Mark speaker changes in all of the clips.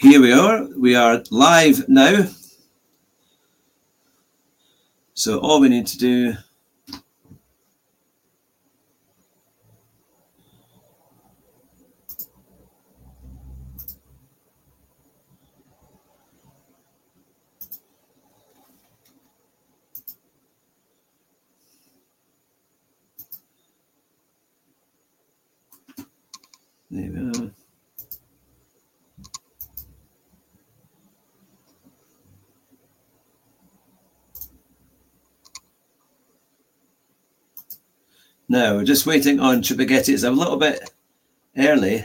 Speaker 1: Here we are live now. So all we need to do there we are. Now we're just waiting on Chupagetti. It's a little bit early.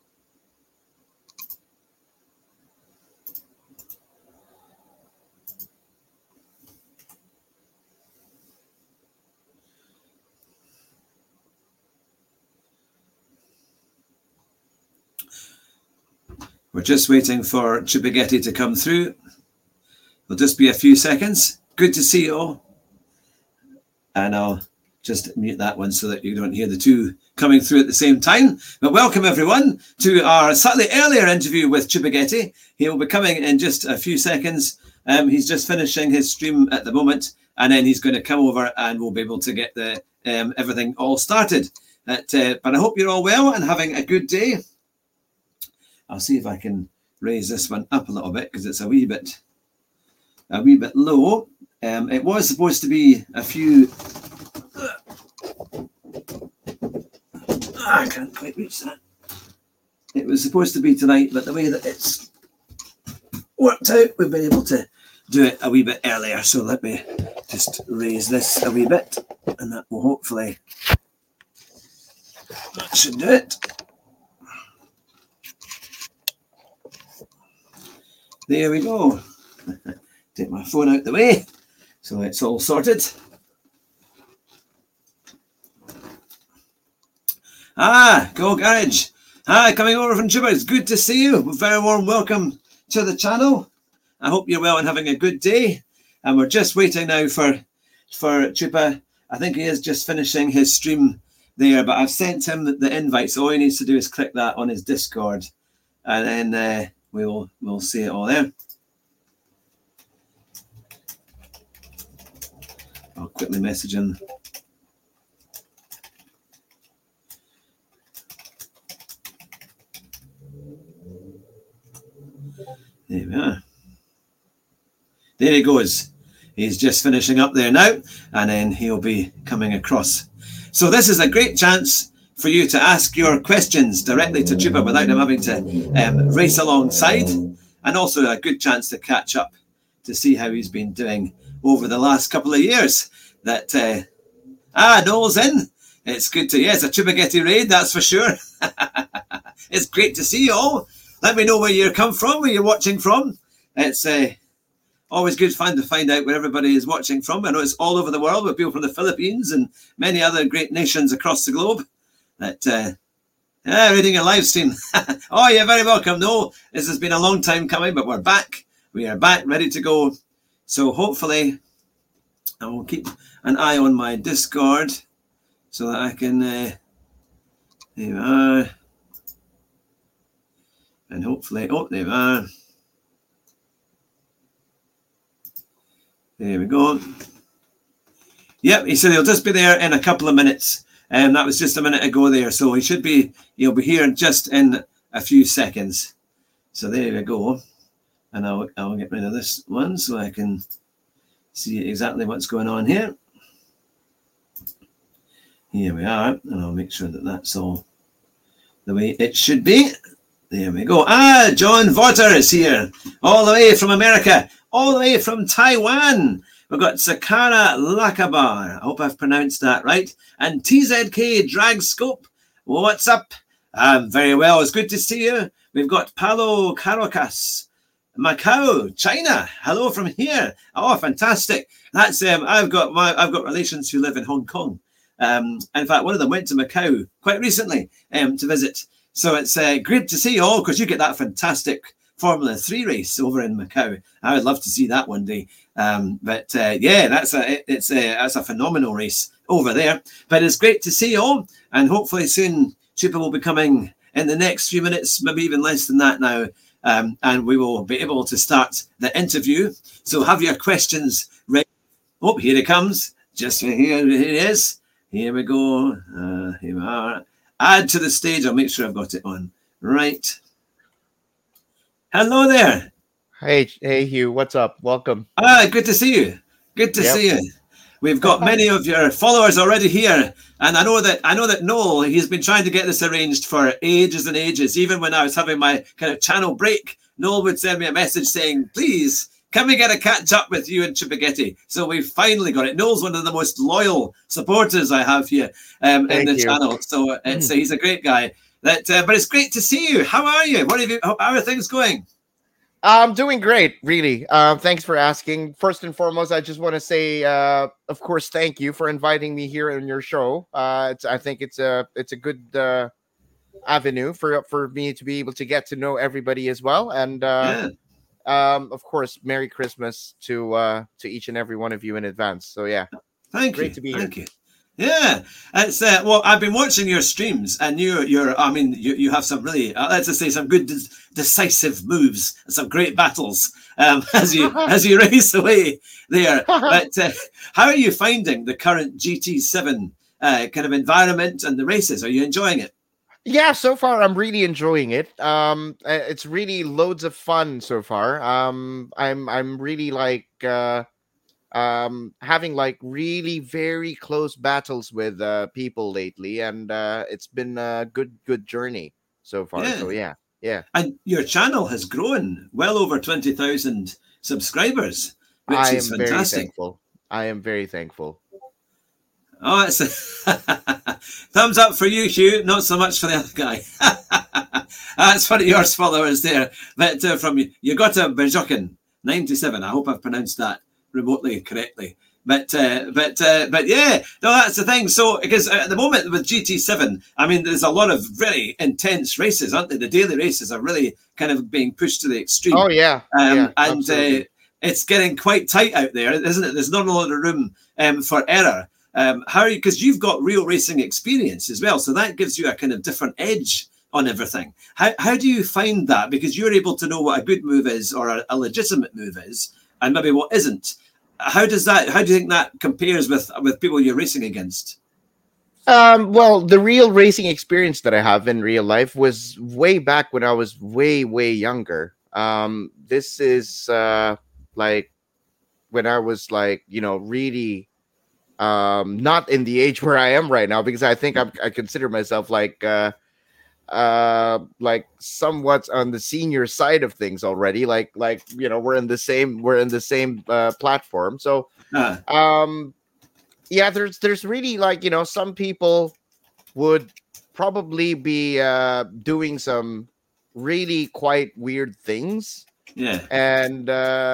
Speaker 1: We're just waiting for Chupagetti to come through. It'll just be a few seconds. Good to see you all. And I'll just mute that one so that you don't hear the two coming through at the same time. But welcome everyone to our slightly earlier interview with Chupagetti. He will be coming in just a few seconds. He's just finishing his stream at the moment, and then he's going to come over and we'll be able to get the everything all started. But I hope you're all well and having a good day. I'll see if I can raise this one up a little bit because it's a wee bit low. It was supposed to be a few. I can't quite reach that. It was supposed to be tonight, but the way that it's worked out, we've been able to do it a wee bit earlier. So let me just raise this a wee bit, and that will hopefully, that should do it. There we go. Take my phone out the way, so it's all sorted. Go Garage. Hi, coming over from Chupa. It's good to see you. A very warm welcome to the channel. I hope you're well and having a good day. And we're just waiting now for Chupa. I think he is just finishing his stream there, but I've sent him the invite, so all he needs to do is click that on his Discord, and then we'll see it all there. I'll quickly message him. There we are. There he goes. He's just finishing up there now, and then he'll be coming across. So this is a great chance for you to ask your questions directly to Chupa without him having to race alongside, and also a good chance to catch up to see how he's been doing over the last couple of years. That Noel's in. It's good to, yes, a Chupagetti raid, that's for sure. It's great to see you all. Let me know where you come from, where you're watching from. It's always good fun to find out where everybody is watching from. I know it's all over the world with people from the Philippines and many other great nations across the globe. That reading a live stream. Oh, you're very welcome. No, this has been a long time coming, but we're back. We are back, ready to go. So hopefully I will keep an eye on my Discord so that I can, there we are. And hopefully, oh, there we are. There we go. Yep, he said he'll just be there in a couple of minutes. And that was just a minute ago there. So he'll be here just in a few seconds. So there we go. And I'll get rid of this one so I can see exactly what's going on here. Here we are. And I'll make sure that that's all the way it should be. There we go. John Votter is here. All the way from America. All the way from Taiwan. We've got Sakara Lakabar. I hope I've pronounced that right. And TZK Dragscope. What's up? Very well. It's good to see you. We've got Palo Caracas, Macau, China. Hello from here. Oh, fantastic. That's I've got relations who live in Hong Kong. In fact, one of them went to Macau quite recently to visit. So it's great to see you all because you get that fantastic Formula 3 race over in Macau. I would love to see that one day. Yeah, that's a phenomenal race over there. But it's great to see you all, and hopefully soon Chupa will be coming in the next few minutes, maybe even less than that now. and we will be able to start the interview. So have your questions ready. Oh, here it comes. Just here it is. Here we go. Here we are. Add to the stage. I'll make sure I've got it on. Right. Hello there.
Speaker 2: Hey, Hugh. What's up? Welcome.
Speaker 1: Good to see you. Good to see you. We've got many of your followers already here, and I know that Noel, he's been trying to get this arranged for ages and ages. Even when I was having my kind of channel break, Noel would send me a message saying, "Please, can we get a catch up with you and Chipaghetti?" So we've finally got it. Noel's one of the most loyal supporters I have here in the channel. So he's a great guy. But it's great to see you. How are you? How are things going?
Speaker 2: I'm doing great, really. Thanks for asking. First and foremost, I just want to say, of course, thank you for inviting me here on your show. I think it's a good avenue for me to be able to get to know everybody as well. And of course, Merry Christmas to each and every one of you in advance. So yeah,
Speaker 1: great to be here. Thank you. Yeah, it's well, I've been watching your streams, and you have some really, let's just say, some good decisive moves, some great battles as you race away there. But how are you finding the current GT7 kind of environment and the races? Are you enjoying it?
Speaker 2: Yeah, so far I'm really enjoying it. It's really loads of fun so far. I'm really like having like really very close battles with people lately, and it's been a good journey so far. So yeah.
Speaker 1: And your channel has grown well over 20,000 subscribers, which is fantastic.
Speaker 2: I am very thankful.
Speaker 1: Oh, it's thumbs up for you, Hugh. Not so much for the other guy. That's one of your followers there. But from Yogota Berjokin 97. I hope I've pronounced that remotely correctly. But yeah, no, that's the thing. So because at the moment with GT7, I mean, there's a lot of very intense races, aren't they? The daily races are really kind of being pushed to the extreme.
Speaker 2: Oh yeah,
Speaker 1: and it's getting quite tight out there, isn't it? There's not a lot of room for error. How are you? Because you've got real racing experience as well, so that gives you a kind of different edge on everything. How do you find that? Because you're able to know what a good move is or a legitimate move is, and maybe what isn't. How do you think that compares with people you're racing against?
Speaker 2: Well, the real racing experience that I have in real life was way back when I was way younger. This is like when I was like, really not in the age where I am right now, because I think I consider myself like somewhat on the senior side of things already, like we're in the same platform. So yeah, there's really like some people would probably be doing some really quite weird things, and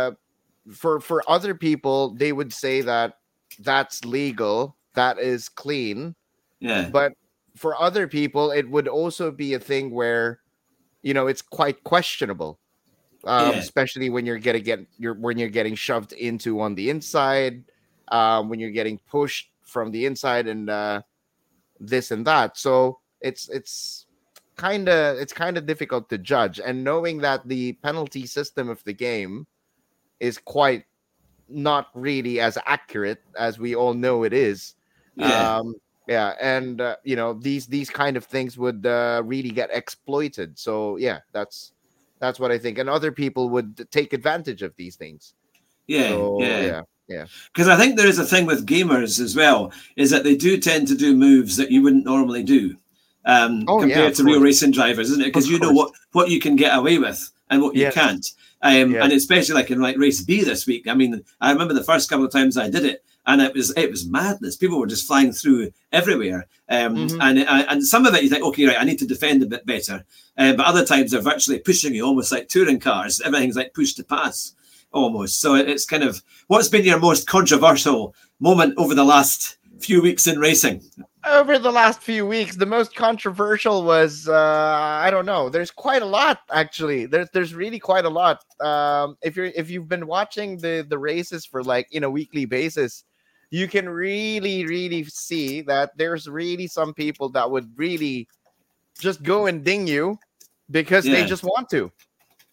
Speaker 2: for other people they would say that that's legal, that is clean, but for other people, it would also be a thing where, it's quite questionable, especially when you're getting shoved into on the inside, when you're getting pushed from the inside, and this and that. So it's kind of difficult to judge, and knowing that the penalty system of the game is quite not really as accurate as we all know it is. Yeah, and these kind of things would really get exploited. So yeah, that's what I think, and other people would take advantage of these things. Yeah.
Speaker 1: Because I think there is a thing with gamers as well, is that they do tend to do moves that you wouldn't normally do compared to real racing drivers, isn't it? Because you know what you can get away with and what you can't. And especially like in race B this week. I mean, I remember the first couple of times I did it, and it was madness. People were just flying through everywhere. And some of it you think, okay, right, I need to defend a bit better. But other times they're virtually pushing you almost like touring cars. Everything's like push to pass almost. So it's kind of, what's been your most controversial moment over the last few weeks in racing?
Speaker 2: Over the last few weeks, the most controversial was, I don't know. There's quite a lot, actually. There's really quite a lot. If you've been watching the races for like weekly basis, you can really see that there's really some people that would really just go and ding you because they just want to.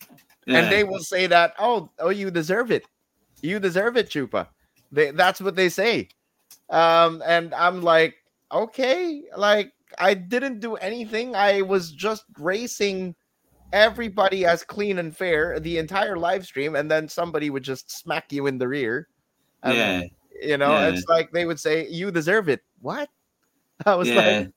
Speaker 2: And they will say that, oh, you deserve it. You deserve it, Chupa. That's what they say. And I'm like, okay, like I didn't do anything. I was just racing everybody as clean and fair the entire live stream, and then somebody would just smack you in the rear. It's like they would say, you deserve it. What? I was like,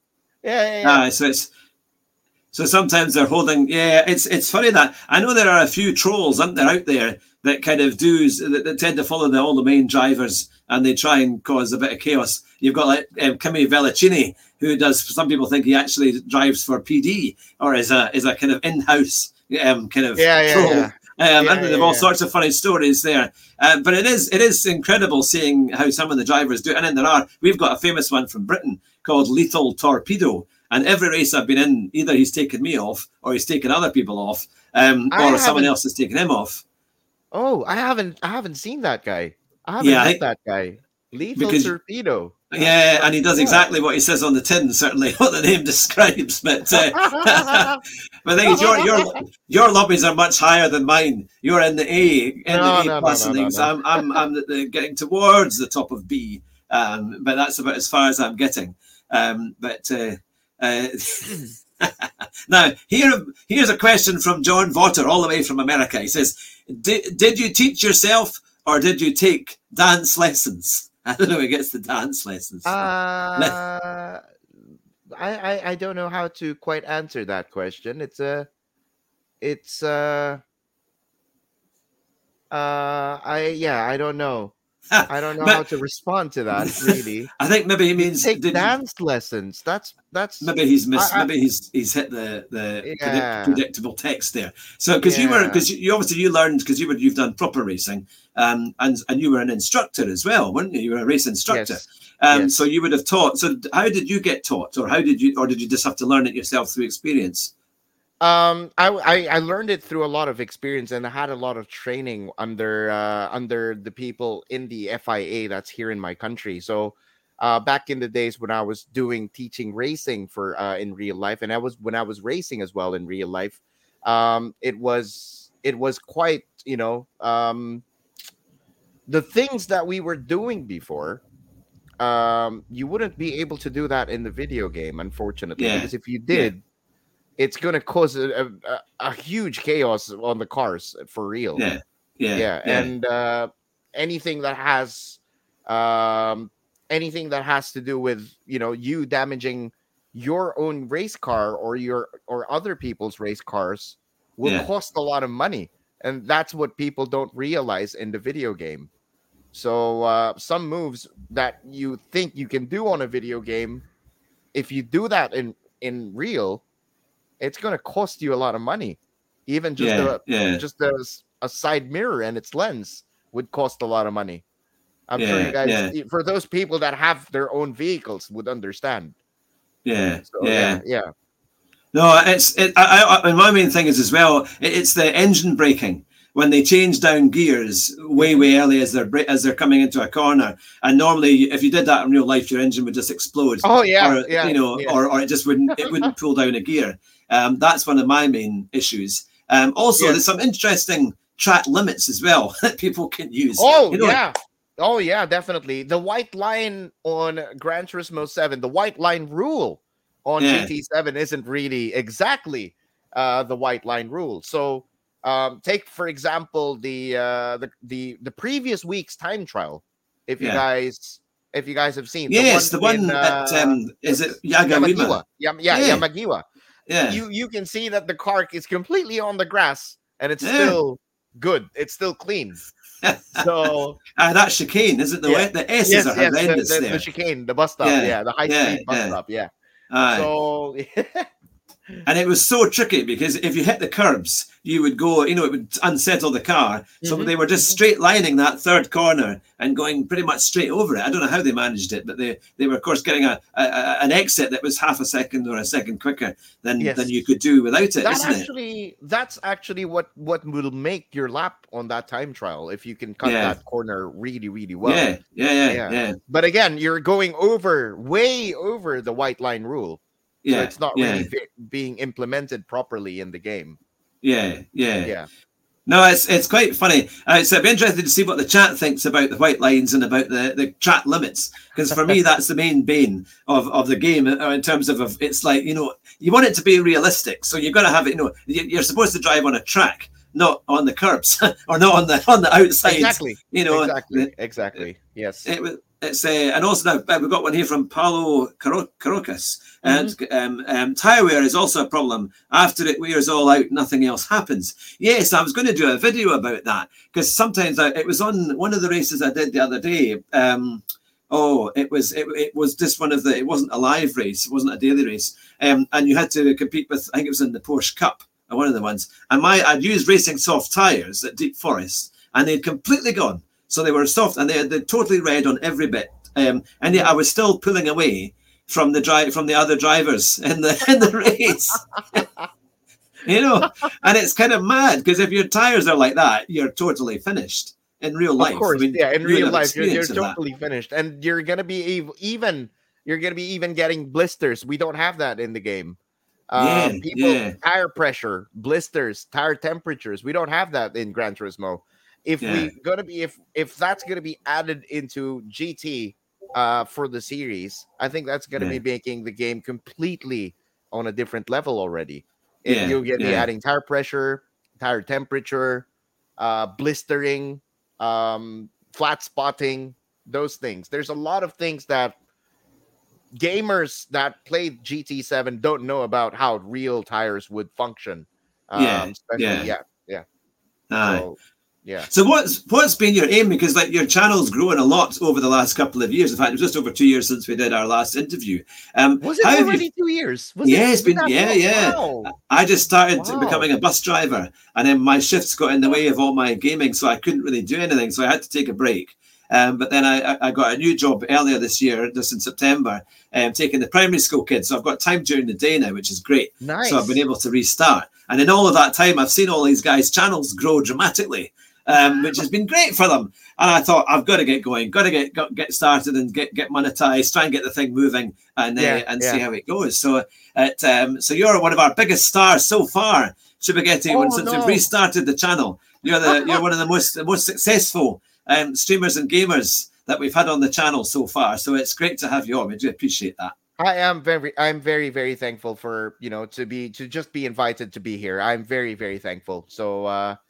Speaker 1: So sometimes they're holding. It's funny that I know there are a few trolls out there that kind of that tend to follow all the main drivers, and they try and cause a bit of chaos. You've got like Kimi Vellicini, who does. Some people think he actually drives for PD or is a kind of in-house kind of troll. And they have all sorts of funny stories there. But it is incredible seeing how some of the drivers do it. And then we've got a famous one from Britain called Lethal Torpedo. And every race I've been in, either he's taken me off or he's taken other people off, or someone else has taken him off.
Speaker 2: Oh, I haven't seen that guy. I haven't met that guy. Lethal Torpedo.
Speaker 1: Yeah, and he does exactly what he says on the tin, certainly what the name describes. But the thing is, your lobbies are much higher than mine. You're in the A, plus and things. I'm getting towards the top of B, but that's about as far as I'm getting. Now, here's a question from John Votter, all the way from America. He says, did you teach yourself or did you take dance lessons? I don't know who gets the dance lessons.
Speaker 2: I don't know how to quite answer that question. I don't know. I don't know how to respond to that, really.
Speaker 1: I think maybe he means
Speaker 2: take dance lessons. That's
Speaker 1: maybe he's missed. Maybe he's hit the predictable text there. So because you obviously learned because you've done proper racing, and you were an instructor as well, weren't you? You were a race instructor. Yes. So you would have taught. So how did you get taught, or did you just have to learn it yourself through experience?
Speaker 2: I learned it through a lot of experience, and I had a lot of training under the people in the FIA that's here in my country. So back in the days when I was teaching racing for in real life, and when I was racing as well in real life, it was quite, the things that we were doing before, you wouldn't be able to do that in the video game, unfortunately, because if you did, it's going to cause a huge chaos on the cars for real. And anything that has to do with you damaging your own race car or other people's race cars will cost a lot of money, and that's what people don't realize in the video game. So some moves that you think you can do on a video game, if you do that in real, it's going to cost you a lot of money. Even just a side mirror and its lens would cost a lot of money. I'm sure you guys, for those people that have their own vehicles, would understand.
Speaker 1: No, and my main thing is as well, it's the engine braking. When they change down gears way early as they're coming into a corner, and normally if you did that in real life, your engine would just explode.
Speaker 2: Or
Speaker 1: it just wouldn't pull down a gear. That's one of my main issues. There's some interesting track limits as well that people can use.
Speaker 2: Definitely. The white line on Gran Turismo 7, the white line rule on GT7 isn't really exactly the white line rule. So take for example the previous week's time trial. If you guys have seen,
Speaker 1: the one that is it Yamagiwa?
Speaker 2: Yamagiwa. Yeah, you can see that the car is completely on the grass and it's still good. It's still clean. So
Speaker 1: that chicane, is it the S's are horrendous there.
Speaker 2: The chicane, the bus stop, the high speed bus stop, So
Speaker 1: and it was so tricky because if you hit the curbs, you would go, it would unsettle the car. So they were just straight lining that third corner and going pretty much straight over it. I don't know how they managed it, but they were, of course, getting an exit that was half a second or a second quicker than you could do without it,
Speaker 2: That's actually what will make your lap on that time trial, if you can cut that corner really, really well.
Speaker 1: Yeah.
Speaker 2: But again, you're going way over the white line rule. So it's not really being implemented properly in the game.
Speaker 1: Yeah. No, it's quite funny. So I'd be interested to see what the chat thinks about the white lines and about the chat limits, because for me that's the main bane of the game in terms of it's like, you know, you want it to be realistic, so you've got to have it. You know, you're supposed to drive on a track, not on the curbs or not on the outside.
Speaker 2: Exactly.
Speaker 1: You know,
Speaker 2: exactly. Yes.
Speaker 1: It's and also now we've got one here from Paulo Carocas. And tire wear is also a problem. After it wears all out, nothing else happens. Yes, I was going to do a video about that, because sometimes it was on one of the races I did the other day. It was just one of the. It wasn't a live race. It wasn't a daily race. And you had to compete with. I think it was in the Porsche Cup, or one of the ones. And I'd used Racing Soft tires at Deep Forest, and they'd completely gone. So they were soft, and they're totally red on every bit. And yet I was still pulling away from the other drivers in the race. You know, and it's kind of mad, because if your tires are like that, you're totally finished in real life.
Speaker 2: Of course,
Speaker 1: I mean,
Speaker 2: in real life, you're totally finished, and you're gonna be even getting blisters. We don't have that in the game. Tire pressure, blisters, tire temperatures. We don't have that in Gran Turismo. If that's gonna be added into GT for the series, I think that's gonna be making the game completely on a different level already. You'll get me adding tire pressure, tire temperature, blistering, flat spotting, those things. There's a lot of things that gamers that played GT7 don't know about how real tires would function. So
Speaker 1: what's been your aim? Because like your channel's grown a lot over the last couple of years. In fact, it was just over 2 years since we did our last interview.
Speaker 2: Was it already 2 years?
Speaker 1: It's been. Wow. I just started becoming a bus driver, and then my shifts got in the way of all my gaming, so I couldn't really do anything. So I had to take a break. But then I got a new job earlier this year, just in September, taking the primary school kids. So I've got time during the day now, which is great.
Speaker 2: Nice.
Speaker 1: So I've been able to restart. And in all of that time, I've seen all these guys' channels grow dramatically, which has been great for them. And I thought, I've got to get going, got to get started and get monetized, try and get the thing moving and see how it goes. So you're one of our biggest stars so far, Chibaghetti, since we've restarted the channel. You're one of the most successful streamers and gamers that we've had on the channel so far. So it's great to have you on. We do appreciate that.
Speaker 2: I'm very, very thankful for, to just be invited to be here. I'm very, very thankful. So,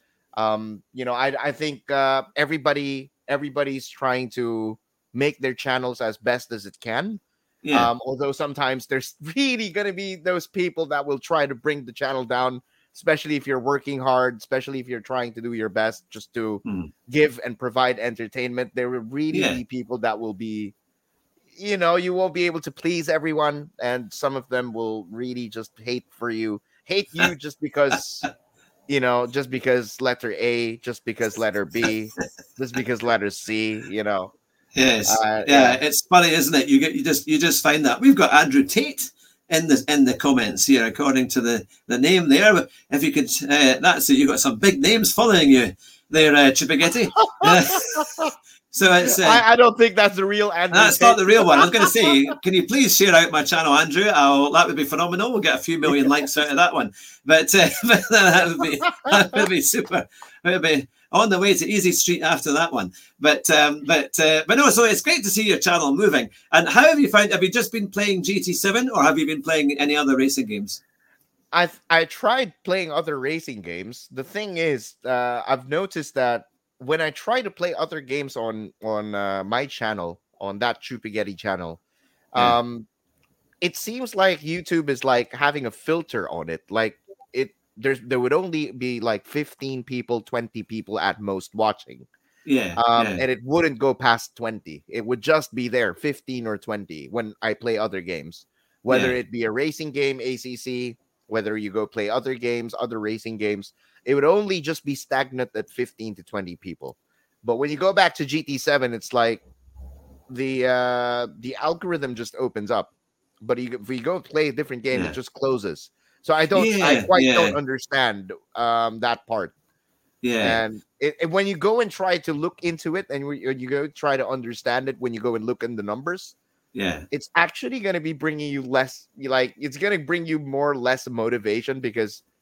Speaker 2: I think everybody's trying to make their channels as best as it can. Yeah. Although sometimes there's really going to be those people that will try to bring the channel down, especially if you're working hard, especially if you're trying to do your best just to give and provide entertainment. There will really be people that will be, you won't be able to please everyone. And some of them will really just hate you just because, just because letter A, just because letter B, just because letter C,
Speaker 1: Yes. It's funny, isn't it? You just find that we've got Andrew Tate in the comments here, according to the name there. But if you could, that's it. You've got some big names following you there, Chibaghetti. So it's.
Speaker 2: I don't think that's the real Andrew.
Speaker 1: That's Tate. Not the real one. I was going to say, can you please share out my channel, Andrew? That would be phenomenal. We'll get a few million likes out of that one. But that would be super. It would be on the way to Easy Street after that one. But no. So it's great to see your channel moving. And how have you found? Have you just been playing GT7, or have you been playing any other racing games?
Speaker 2: I tried playing other racing games. The thing is, I've noticed that when I try to play other games on my channel, on that Chupaghetti channel, it seems like YouTube is like having a filter on it. Like there would only be like 15 people, 20 people at most watching. And it wouldn't go past 20. It would just be there, 15 or 20 when I play other games, whether it be a racing game, ACC, whether you go play other games, other racing games. It would only just be stagnant at 15 to 20 people. But when you go back to GT7, it's like the algorithm just opens up. But if you go play a different game, it just closes. So I don't understand that part. Yeah. And when you go and try to look into it, and you go try to understand it, when you go and look in the numbers, it's actually going to be bringing you less. It's going to bring you less motivation, because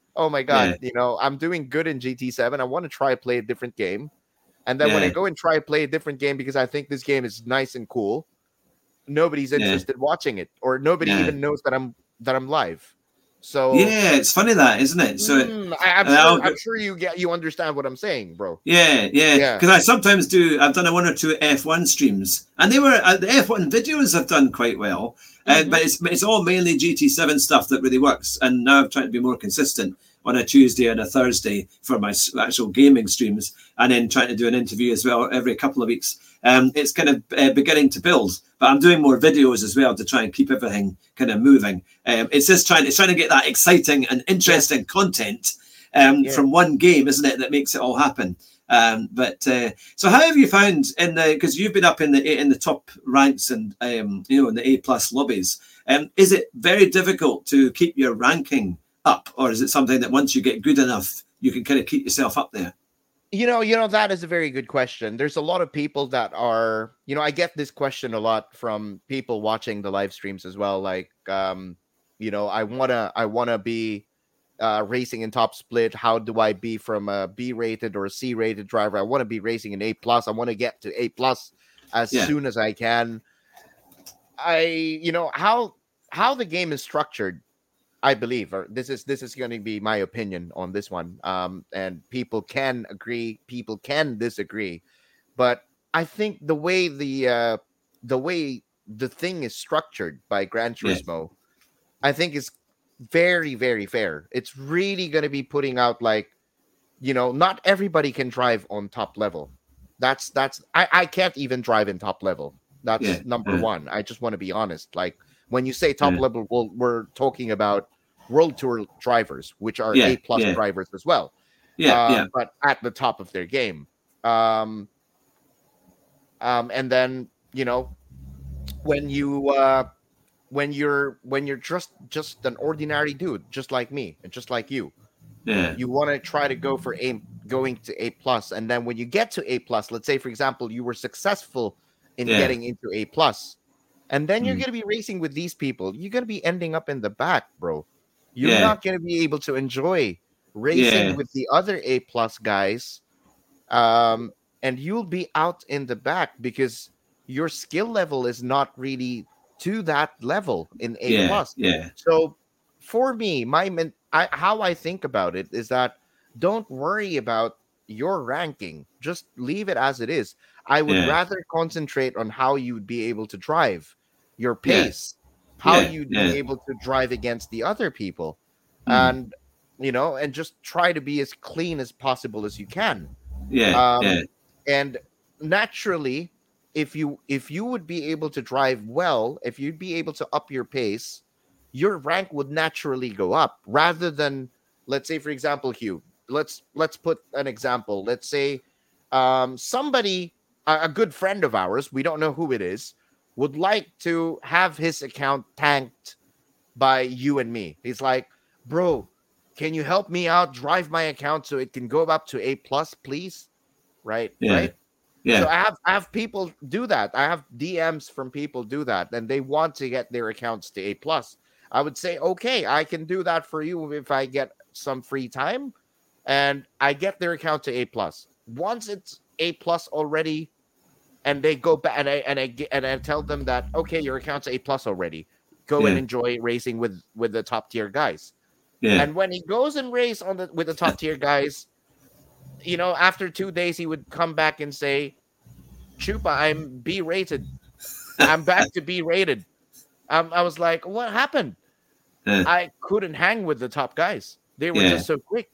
Speaker 2: oh my God, I'm doing good in GT7. I want to try play a different game. And then when I go and try play a different game because I think this game is nice and cool, nobody's interested watching it, or nobody even knows that I'm live. So
Speaker 1: it's funny that, isn't it? So
Speaker 2: I'm sure you understand what I'm saying, bro.
Speaker 1: Yeah. Because I sometimes I've done 1 or 2 F1 streams, and they were the F1 videos have done quite well. But it's all mainly GT7 stuff that really works. And now I'm trying to be more consistent on a Tuesday and a Thursday for my actual gaming streams, and then trying to do an interview as well every couple of weeks. It's kind of beginning to build, but I'm doing more videos as well to try and keep everything kind of moving. It's trying to get that exciting and interesting content from one game, isn't it, that makes it all happen. So how have you found because you've been up in the top ranks and in the A+ lobbies, is it very difficult to keep your ranking up, or is it something that once you get good enough you can kind of keep yourself up there?
Speaker 2: That is a very good question. There's a lot of people that are, I get this question a lot from people watching the live streams as well. Like, I wanna be racing in top split. How do I be from a B-rated or a C-rated driver? I want to be racing in A+. I want to get to A+ as soon as I can. How the game is structured, I believe, or this is going to be my opinion on this one. And people can agree, people can disagree, but I think the way the thing is structured by Gran Turismo, I think is very, very fair. It's really going to be putting out not everybody can drive on top level. I can't even drive in top level. That's number one. I just want to be honest. Like, when you say top level, we're talking about World Tour drivers, which are A+ drivers as well. But at the top of their game. And then, when you're just an ordinary dude, just like me and just like you, you want to try to go for going to A+, and then when you get to A+, let's say, for example, you were successful in getting into A+, and then you're going to be racing with these people. You're going to be ending up in the back, bro. You're not going to be able to enjoy racing with the other A+ guys, and you'll be out in the back because your skill level is not really to that level in A+. So for me, how I think about it is that don't worry about your ranking. Just leave it as it is. I would rather concentrate on how you would be able to drive, your pace, how you'd be able to drive against the other people, and and just try to be as clean as possible as you can. And naturally, if you would be able to drive well, if you'd be able to up your pace, your rank would naturally go up, rather than, let's say, for example, Hugh, let's put an example. Let's say somebody, a good friend of ours, we don't know who it is, would like to have his account tanked by you and me. He's like, bro, can you help me out, drive my account so it can go up to A+, please? Right? So I have people do that. I have DMs from people do that, and they want to get their accounts to A+. I would say, okay, I can do that for you if I get some free time, and I get their account to A+. Once it's A+ already, and they go back, and I tell them that, okay, your account's A+ already. Go and enjoy racing with the top tier guys. And when he goes and race with the top tier guys, after 2 days he would come back and say, Chupa, I'm B rated. I'm back to B rated. I was like, what happened? I couldn't hang with the top guys. They were just so quick.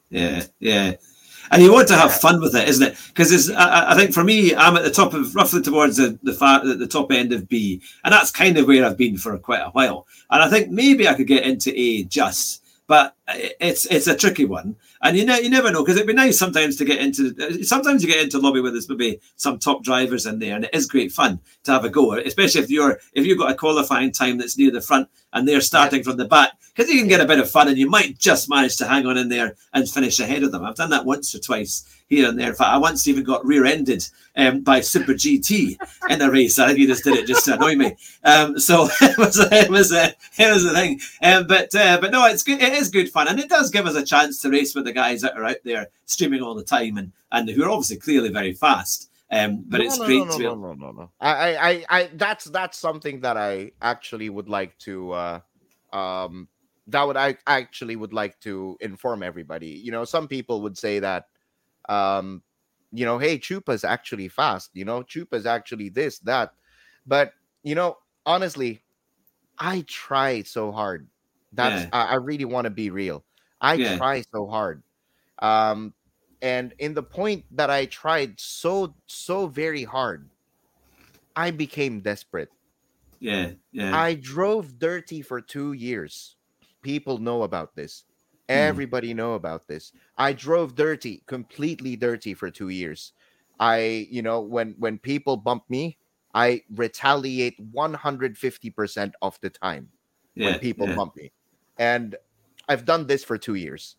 Speaker 1: And you want to have fun with it, isn't it? Because I think for me, I'm at the top of, roughly towards the top end of B, and that's kind of where I've been for quite a while. And I think maybe I could get into A just, but it's a tricky one. And you never know, because it'd be nice sometimes to get into. Sometimes you get into lobby where there's maybe some top drivers in there, and it is great fun to have a go, especially if you've got a qualifying time that's near the front and they're starting from the back, because you can get a bit of fun and you might just manage to hang on in there and finish ahead of them. I've done that once or twice here and there. In fact, I once even got rear-ended by Super GT in a race. I think he just did it just to annoy me. So it was a thing. But no, it's good. It is good fun. fun, and it does give us a chance to race with the guys that are out there streaming all the time and who are obviously clearly very fast. But it's great to be able...
Speaker 2: No. I that's something that I actually would like to I actually would like to inform everybody. You know, some people would say that you know, hey, Chupa's actually fast, you know, Chupa's actually this, that. But, you know, honestly, I try so hard. I really want to be real. I try so hard. And in the point that I tried so very hard, I became desperate. I drove dirty for 2 years. People know about this. Everybody know about this. I drove dirty, completely dirty for 2 years. You know, when people bump me, I retaliate 150% of the time when people bump me. And I've done this for 2 years.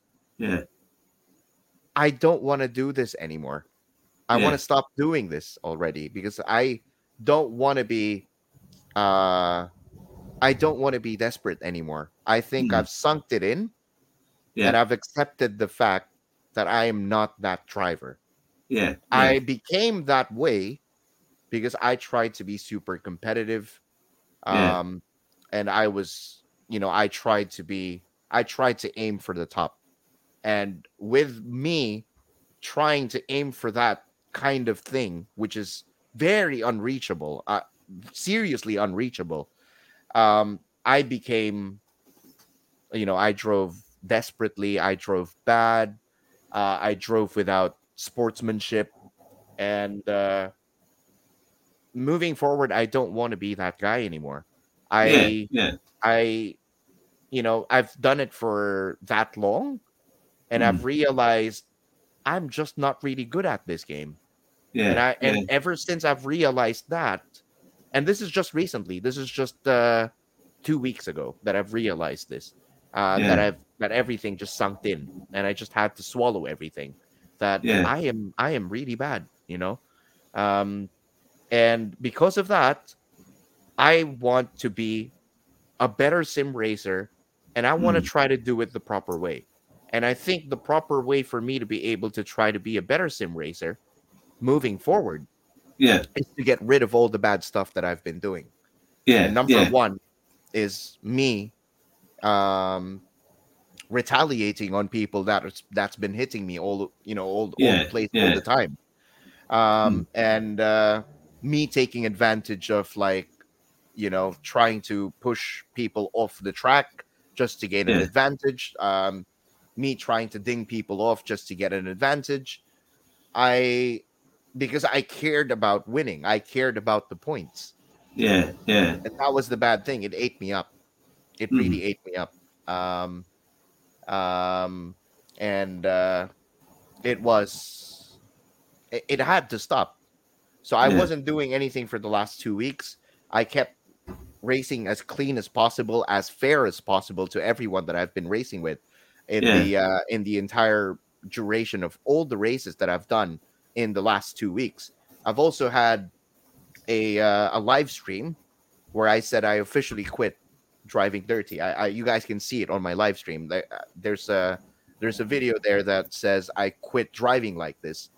Speaker 2: I don't want to do this anymore. I want to stop doing this already because I don't want to be desperate anymore. I think I've sunk it in and I've accepted the fact that I am not that driver. I became that way because I tried to be super competitive. And I was, you know, I tried to aim for the top. And with me trying to aim for that kind of thing, which is very unreachable, seriously unreachable, I became, you know, I drove desperately, I drove bad, I drove without sportsmanship, and moving forward, I don't want to be that guy anymore. You know, I've done it for that long, and I've realized I'm just not really good at this game. And ever since I've realized that, and this is just recently, this is just 2 weeks ago that I've realized this, that everything just sunk in, and I just had to swallow everything. That I am really bad, you know, and because of that, I want to be a better sim racer, and I want to try to do it the proper way. And I think the proper way for me to be able to try to be a better sim racer moving forward is to get rid of all the bad stuff that I've been doing. And number one is me retaliating on people that's been hitting me all the place all the time. And me taking advantage of, like, you know, trying to push people off the track just to gain an advantage. Me trying to ding people off just to get an advantage. Because I cared about winning. I cared about the points. And that was the bad thing. It ate me up. It really ate me up. And it had to stop. So I wasn't doing anything for the last 2 weeks. I kept racing as clean as possible, as fair as possible to everyone that I've been racing with in the entire duration of all the races that I've done in the last 2 weeks. I've also had a live stream where I said I officially quit driving dirty. You guys can see it on my live stream. There's a video there that says I quit driving like this.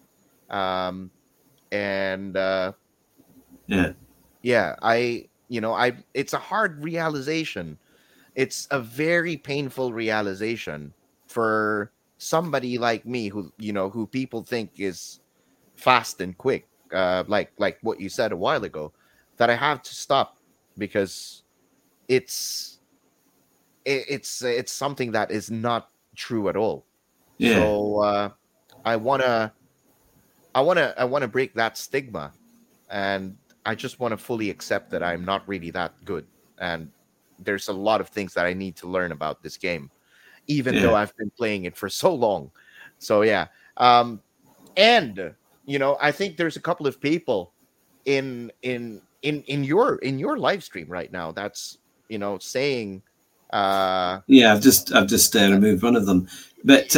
Speaker 2: It's a hard realization. It's a very painful realization for somebody like me who people think is fast and quick, like what you said a while ago, that I have to stop because it's something that is not true at all. So I wanna break that stigma, and I just want to fully accept that I'm not really that good, and there's a lot of things that I need to learn about this game, even though I've been playing it for so long. So and I think there's a couple of people in your live stream right now that's saying
Speaker 1: I've just removed one of them, but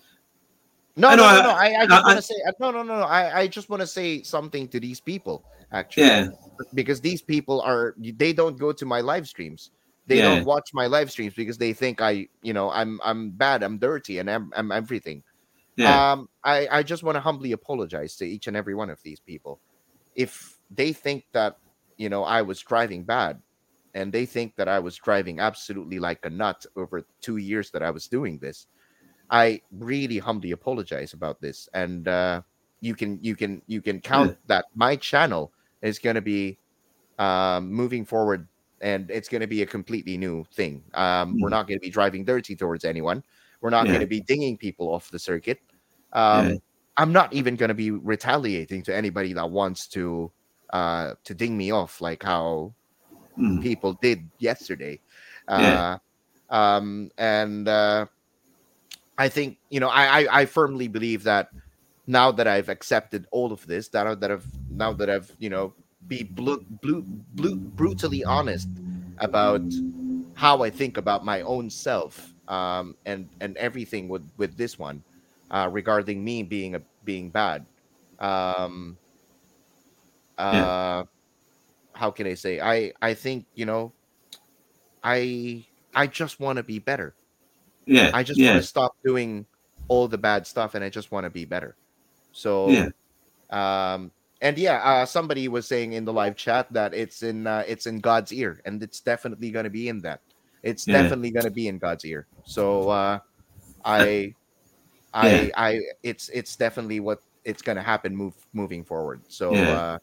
Speaker 2: I just want to say something to these people, actually. Because these people they don't go to my live streams. They don't watch my live streams because they think I'm bad, I'm dirty, and I'm everything. I just want to humbly apologize to each and every one of these people. If they think that, I was driving bad, and they think that I was driving absolutely like a nut over 2 years that I was doing this, I really humbly apologize about this. And you can count that my channel is going to be moving forward, and it's going to be a completely new thing. We're not going to be driving dirty towards anyone. We're not going to be dinging people off the circuit. I'm not even going to be retaliating to anybody that wants to ding me off like how people did yesterday. And I think, I firmly believe that now that I've accepted all of this, now that I've be brutally honest about how I think about my own self, and everything with this one, regarding me being bad. How can I say? I think, I just want to be better. I just want to stop doing all the bad stuff, and I just want to be better. So, somebody was saying in the live chat that it's in God's ear, and it's definitely going to be in that. It's definitely going to be in God's ear. So, it's definitely what it's going to happen moving forward. So,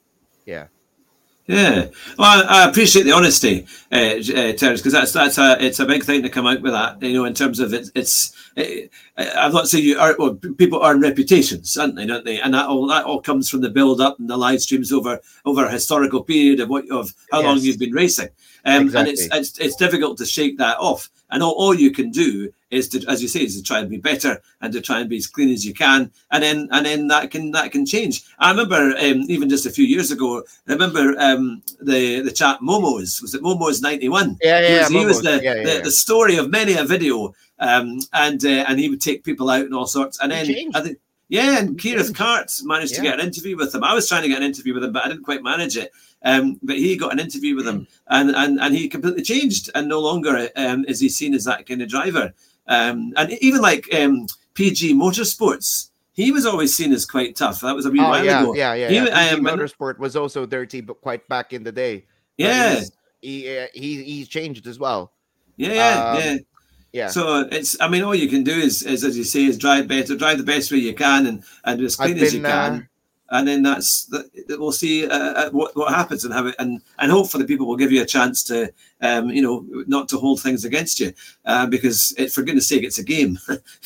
Speaker 1: Yeah, well, I appreciate the honesty, Terence, because it's a big thing to come out with that. In terms of I'm not saying people earn reputations, don't they? And that all comes from the build up and the live streams over a historical period of how long you've been racing.
Speaker 2: Exactly.
Speaker 1: And it's difficult to shake that off. And all you can do is to, as you say, is to try and be better and to try and be as clean as you can, and then that can change. I remember even just a few years ago. I remember the chap Momo's. Was it Momo's 91? He was the story of many a video, and he would take people out and all sorts. And then I think. Yeah, and Keirith Cart managed to get an interview with him. I was trying to get an interview with him, but I didn't quite manage it. But he got an interview with him, and he completely changed, and no longer is he seen as that kind of driver. And even like PG Motorsports, he was always seen as quite tough. That was a wee while ago.
Speaker 2: PG Motorsport was also dirty, but quite back in the day. He's changed as well.
Speaker 1: Yeah. So all you can do is as you say, is drive better, drive the best way you can, and as clean as you can. And then we'll see what happens and how it, and hopefully people will give you a chance to, not to hold things against you, because for goodness sake, it's a game.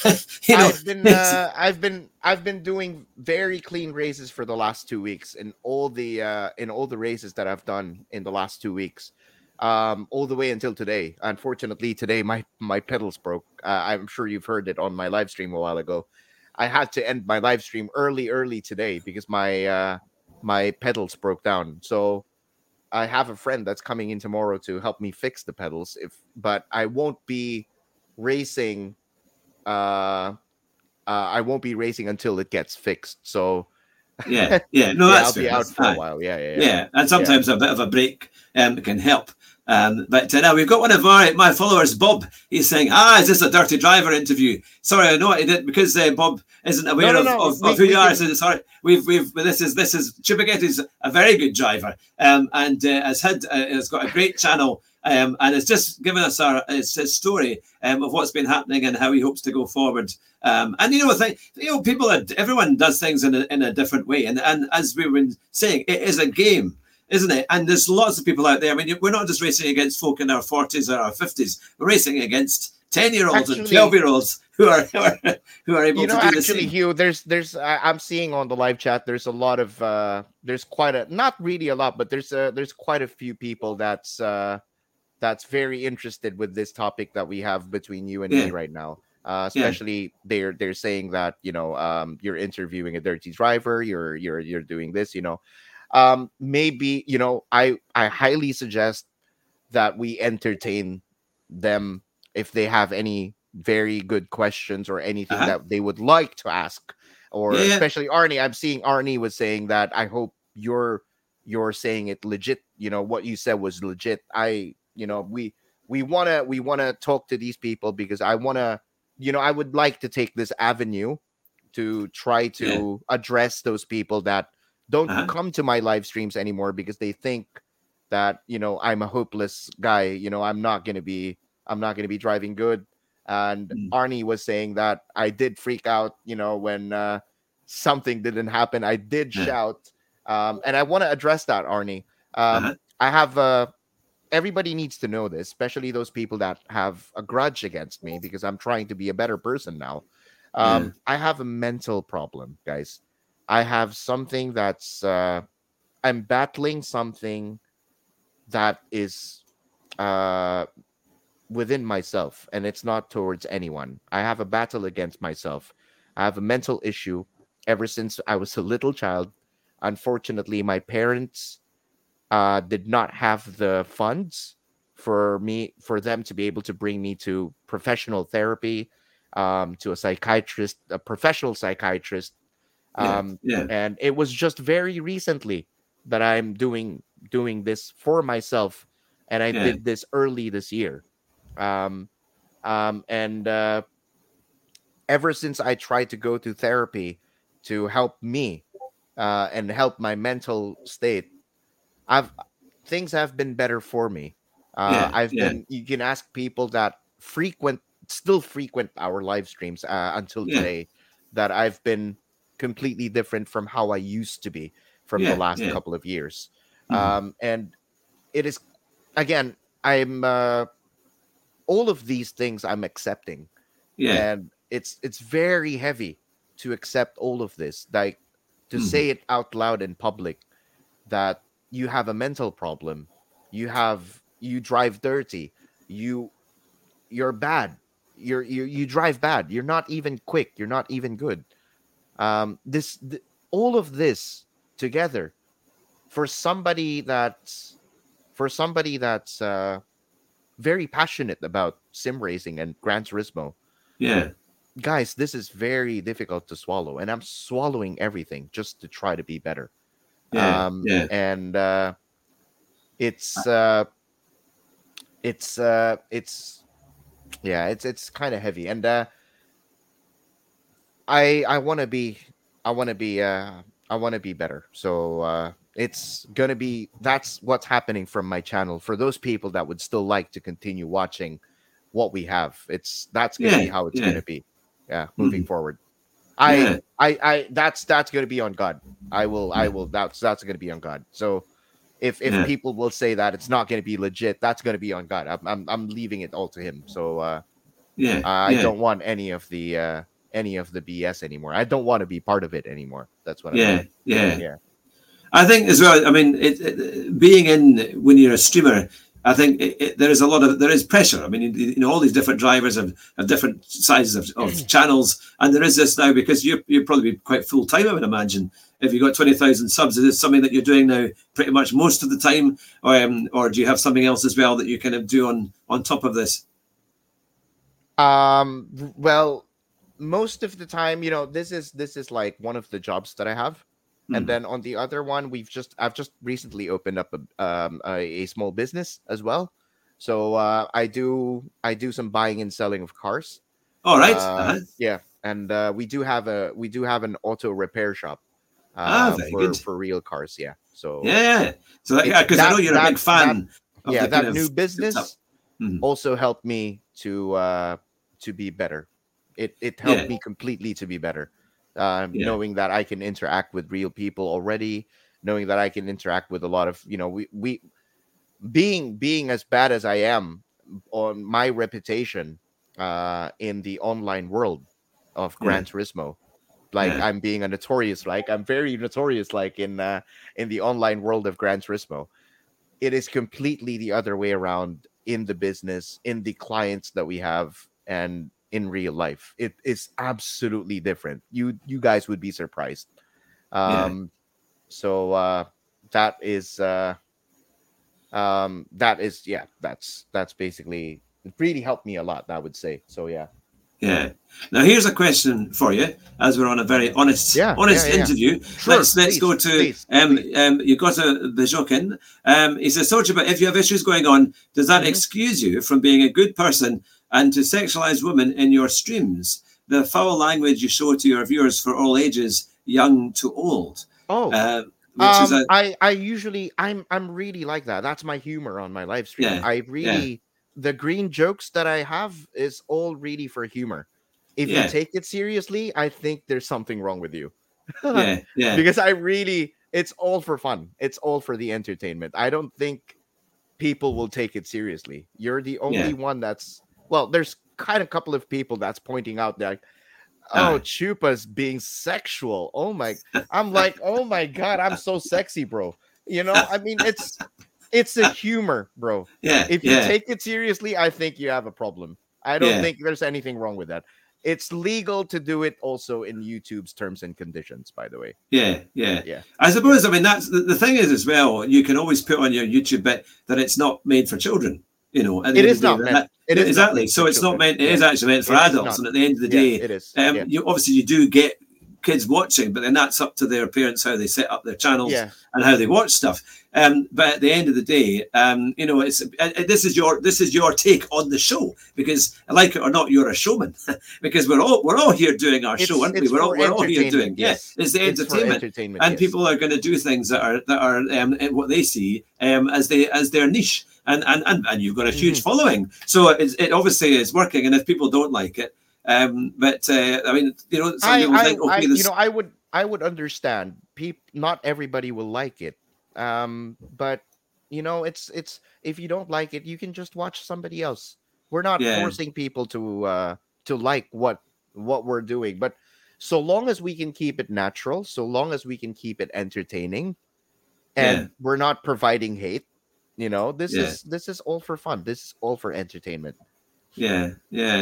Speaker 2: I've been doing very clean races for the last 2 weeks in all the races that I've done in the last 2 weeks, all the way until today. Unfortunately, today my pedals broke. I'm sure you've heard it on my live stream a while ago. I had to end my live stream early today because my pedals broke down. So I have a friend that's coming in tomorrow to help me fix the pedals. But I won't be racing. I won't be racing until it gets fixed. So
Speaker 1: no, I'll
Speaker 2: be out for a while.
Speaker 1: Yeah, and sometimes a bit of a break can help. But now we've got one of my followers, Bob. He's saying, is this a dirty driver interview? Sorry, I know what he did because Bob isn't aware of who you are. So sorry, this is Chupagetti's a very good driver, and has got a great channel, and it's just given us his story of what's been happening and how he hopes to go forward. And everyone does things in a different way, and as we've been saying, it is a game, isn't it? And there's lots of people out there. I mean, we're not just racing against folk in our 40s or our 50s. We're racing against 10-year-olds and 12-year-olds who are able to do the same.
Speaker 2: Hugh, there's I'm seeing on the live chat. There's a lot of there's quite a, not really a lot, but there's quite a few people that's very interested with this topic that we have between you and me right now. Especially they're saying that you're interviewing a dirty driver. You're doing this. Maybe I highly suggest that we entertain them if they have any very good questions or anything that they would like to ask, or especially Arnie. I'm seeing Arnie was saying that I hope you're saying it legit. What you said was legit. We we wanna talk to these people because I wanna, I would like to take this avenue to try to address those people that don't come to my live streams anymore because they think that I'm a hopeless guy. I'm not gonna be driving good. And Arnie was saying that I did freak out, when something didn't happen. I did shout, and I want to address that, Arnie. I have everybody needs to know this, especially those people that have a grudge against me because I'm trying to be a better person now. I have a mental problem, guys. I have something that's I'm battling something that is within myself, and it's not towards anyone. I have a battle against myself. I have a mental issue ever since I was a little child. Unfortunately, my parents did not have the funds for them to be able to bring me to professional therapy, to a psychiatrist, a professional psychiatrist. And it was just very recently that I'm doing this for myself, and I did this early this year. And ever since I tried to go to therapy to help me and help my mental state, things have been better for me. You can ask people that still frequent our live streams until today, that I've been completely different from how I used to be from the last couple of years. And it is, again, I'm all of these things I'm accepting. And it's very heavy to accept all of this, like to say it out loud in public that you have a mental problem, you drive dirty, you're bad, you drive bad, you're not even quick, you're not even good. All of this together for somebody that's very passionate about sim racing and Gran Turismo. Guys, this is very difficult to swallow, and I'm swallowing everything just to try to be better. And it's kind of heavy, and I want to be better. So that's what's happening from my channel. For those people that would still like to continue watching what we have, that's going to be how it's going to be. Moving forward. That's going to be on God. That's going to be on God. So if people will say that it's not going to be legit, that's going to be on God. I'm leaving it all to him. So I don't want any of the BS anymore. I don't want to be part of it anymore. That's what I mean.
Speaker 1: I think as well, I mean, being in, when you're a streamer, I think there is pressure. I mean, all these different drivers have different sizes of channels, and there is this now because you're probably quite full time, I would imagine. If you've got 20,000 subs, is this something that you're doing now pretty much most of the time, or do you have something else as well that you kind of do on top of this?
Speaker 2: Well, most of the time, this is like one of the jobs that I have. And then on the other one, I've just recently opened up a small business as well. So I do some buying and selling of cars.
Speaker 1: All right.
Speaker 2: Yeah, and we do have an auto repair shop. For real cars. Yeah. So
Speaker 1: So because I know you're a big fan.
Speaker 2: That new business also helped me to be better. It helped me completely to be better. Knowing that I can interact with real people already, knowing that I can interact with a lot of, we being as bad as I am on my reputation in the online world of Gran Turismo, I'm being I'm very notorious, in the online world of Gran Turismo. It is completely the other way around in the business, in the clients that we have, and in real life. It is absolutely different. You guys would be surprised. So that's basically, it really helped me a lot, I would say. So
Speaker 1: Yeah. Now here's a question for you, as we're on a very honest interview.
Speaker 2: Sure,
Speaker 1: let's go to you got a Bejokin. He says, Soldier, but if you have issues going on, does that excuse you from being a good person and to sexualize women in your streams? The foul language you show to your viewers for all ages, young to old.
Speaker 2: I usually I'm really like that. That's my humor on my live stream. I really the green jokes that I have is all really for humor. If you take it seriously, I think there's something wrong with you. Because it's all for fun. It's all for the entertainment. I don't think people will take it seriously. You're the only one that's there's kind of a couple of people that's pointing out that Chupa's being sexual. I'm like, oh my God, I'm so sexy, bro. You know, I mean, it's a humor, bro. If you take it seriously, I think you have a problem. I don't think there's anything wrong with that. It's legal to do it also in YouTube's terms and conditions, by the way.
Speaker 1: Yeah. I suppose, I mean, that's the thing is as well, you can always put on your YouTube bit that it's not made for children. You know,
Speaker 2: it is not meant.
Speaker 1: Exactly. So it's not meant. It is actually meant for adults. And at the end of the day,
Speaker 2: it is.
Speaker 1: You do get kids watching, but then that's up to their parents how they set up their channels and how they watch stuff. But at the end of the day, you know, this is your take on the show, because like it or not, you're a showman because we're all here doing our show, aren't we? We're all here doing it's the entertainment, and people are going to do things that are what they see as their niche. And you've got a huge following, so it obviously is working. And if people don't like it, I mean, you know, some people think, okay,
Speaker 2: you know, I would understand. Not everybody will like it, but you know, it's if you don't like it, you can just watch somebody else. We're not forcing people to like what we're doing, but so long as we can keep it natural, so long as we can keep it entertaining, and we're not providing hate. You know, this is all for fun. This is all for entertainment.
Speaker 1: Yeah.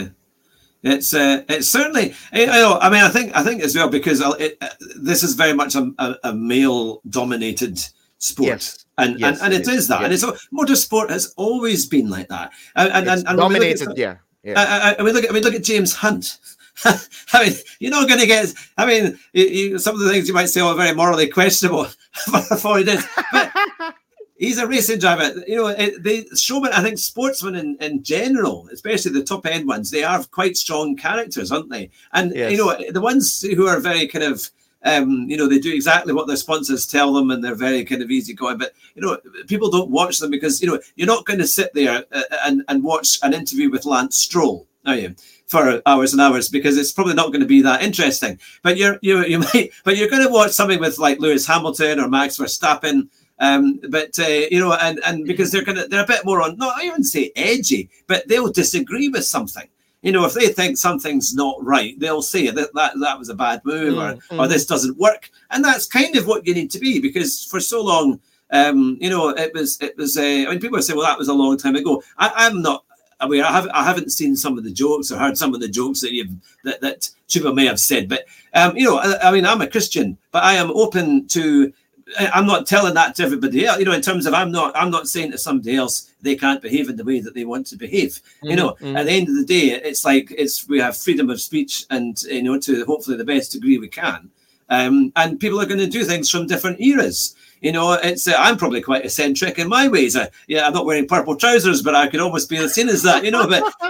Speaker 1: It's certainly, you know, I mean, I think as well, because this is very much a male dominated sport, and it is that, and it's motorsport has always been like that, and
Speaker 2: dominated.
Speaker 1: I mean, look at James Hunt. I mean, you're not going to get. I mean, some of the things you might say are very morally questionable for it is, but. He's a racing driver. You know, the showmen, I think sportsmen in general, especially the top end ones, they are quite strong characters, aren't they? And, you know, the ones who are very kind of, you know, they do exactly what their sponsors tell them and they're very kind of easygoing. But, you know, people don't watch them because, you know, you're not going to sit there and watch an interview with Lance Stroll, are you? For hours and hours, because it's probably not going to be that interesting. But you're going to watch something with like Lewis Hamilton or Max Verstappen. But you know, and because they're a bit more on, not even say edgy, but they'll disagree with something. You know, if they think something's not right, they'll say that was a bad move or this doesn't work, and that's kind of what you need to be, because for so long, you know, it was. I mean, people say, well, that was a long time ago. I'm not. I mean, I haven't seen some of the jokes or heard some of the jokes that Chupa may have said, but you know, I mean, I'm a Christian, but I am open to. I'm not telling that to everybody else, you know, in terms of I'm not saying to somebody else they can't behave in the way that they want to behave. You know, at the end of the day, it's like we have freedom of speech, and you know, to hopefully the best degree we can. And people are going to do things from different eras. You know, it's I'm probably quite eccentric in my ways. I'm not wearing purple trousers, but I could almost be seen as that. You know,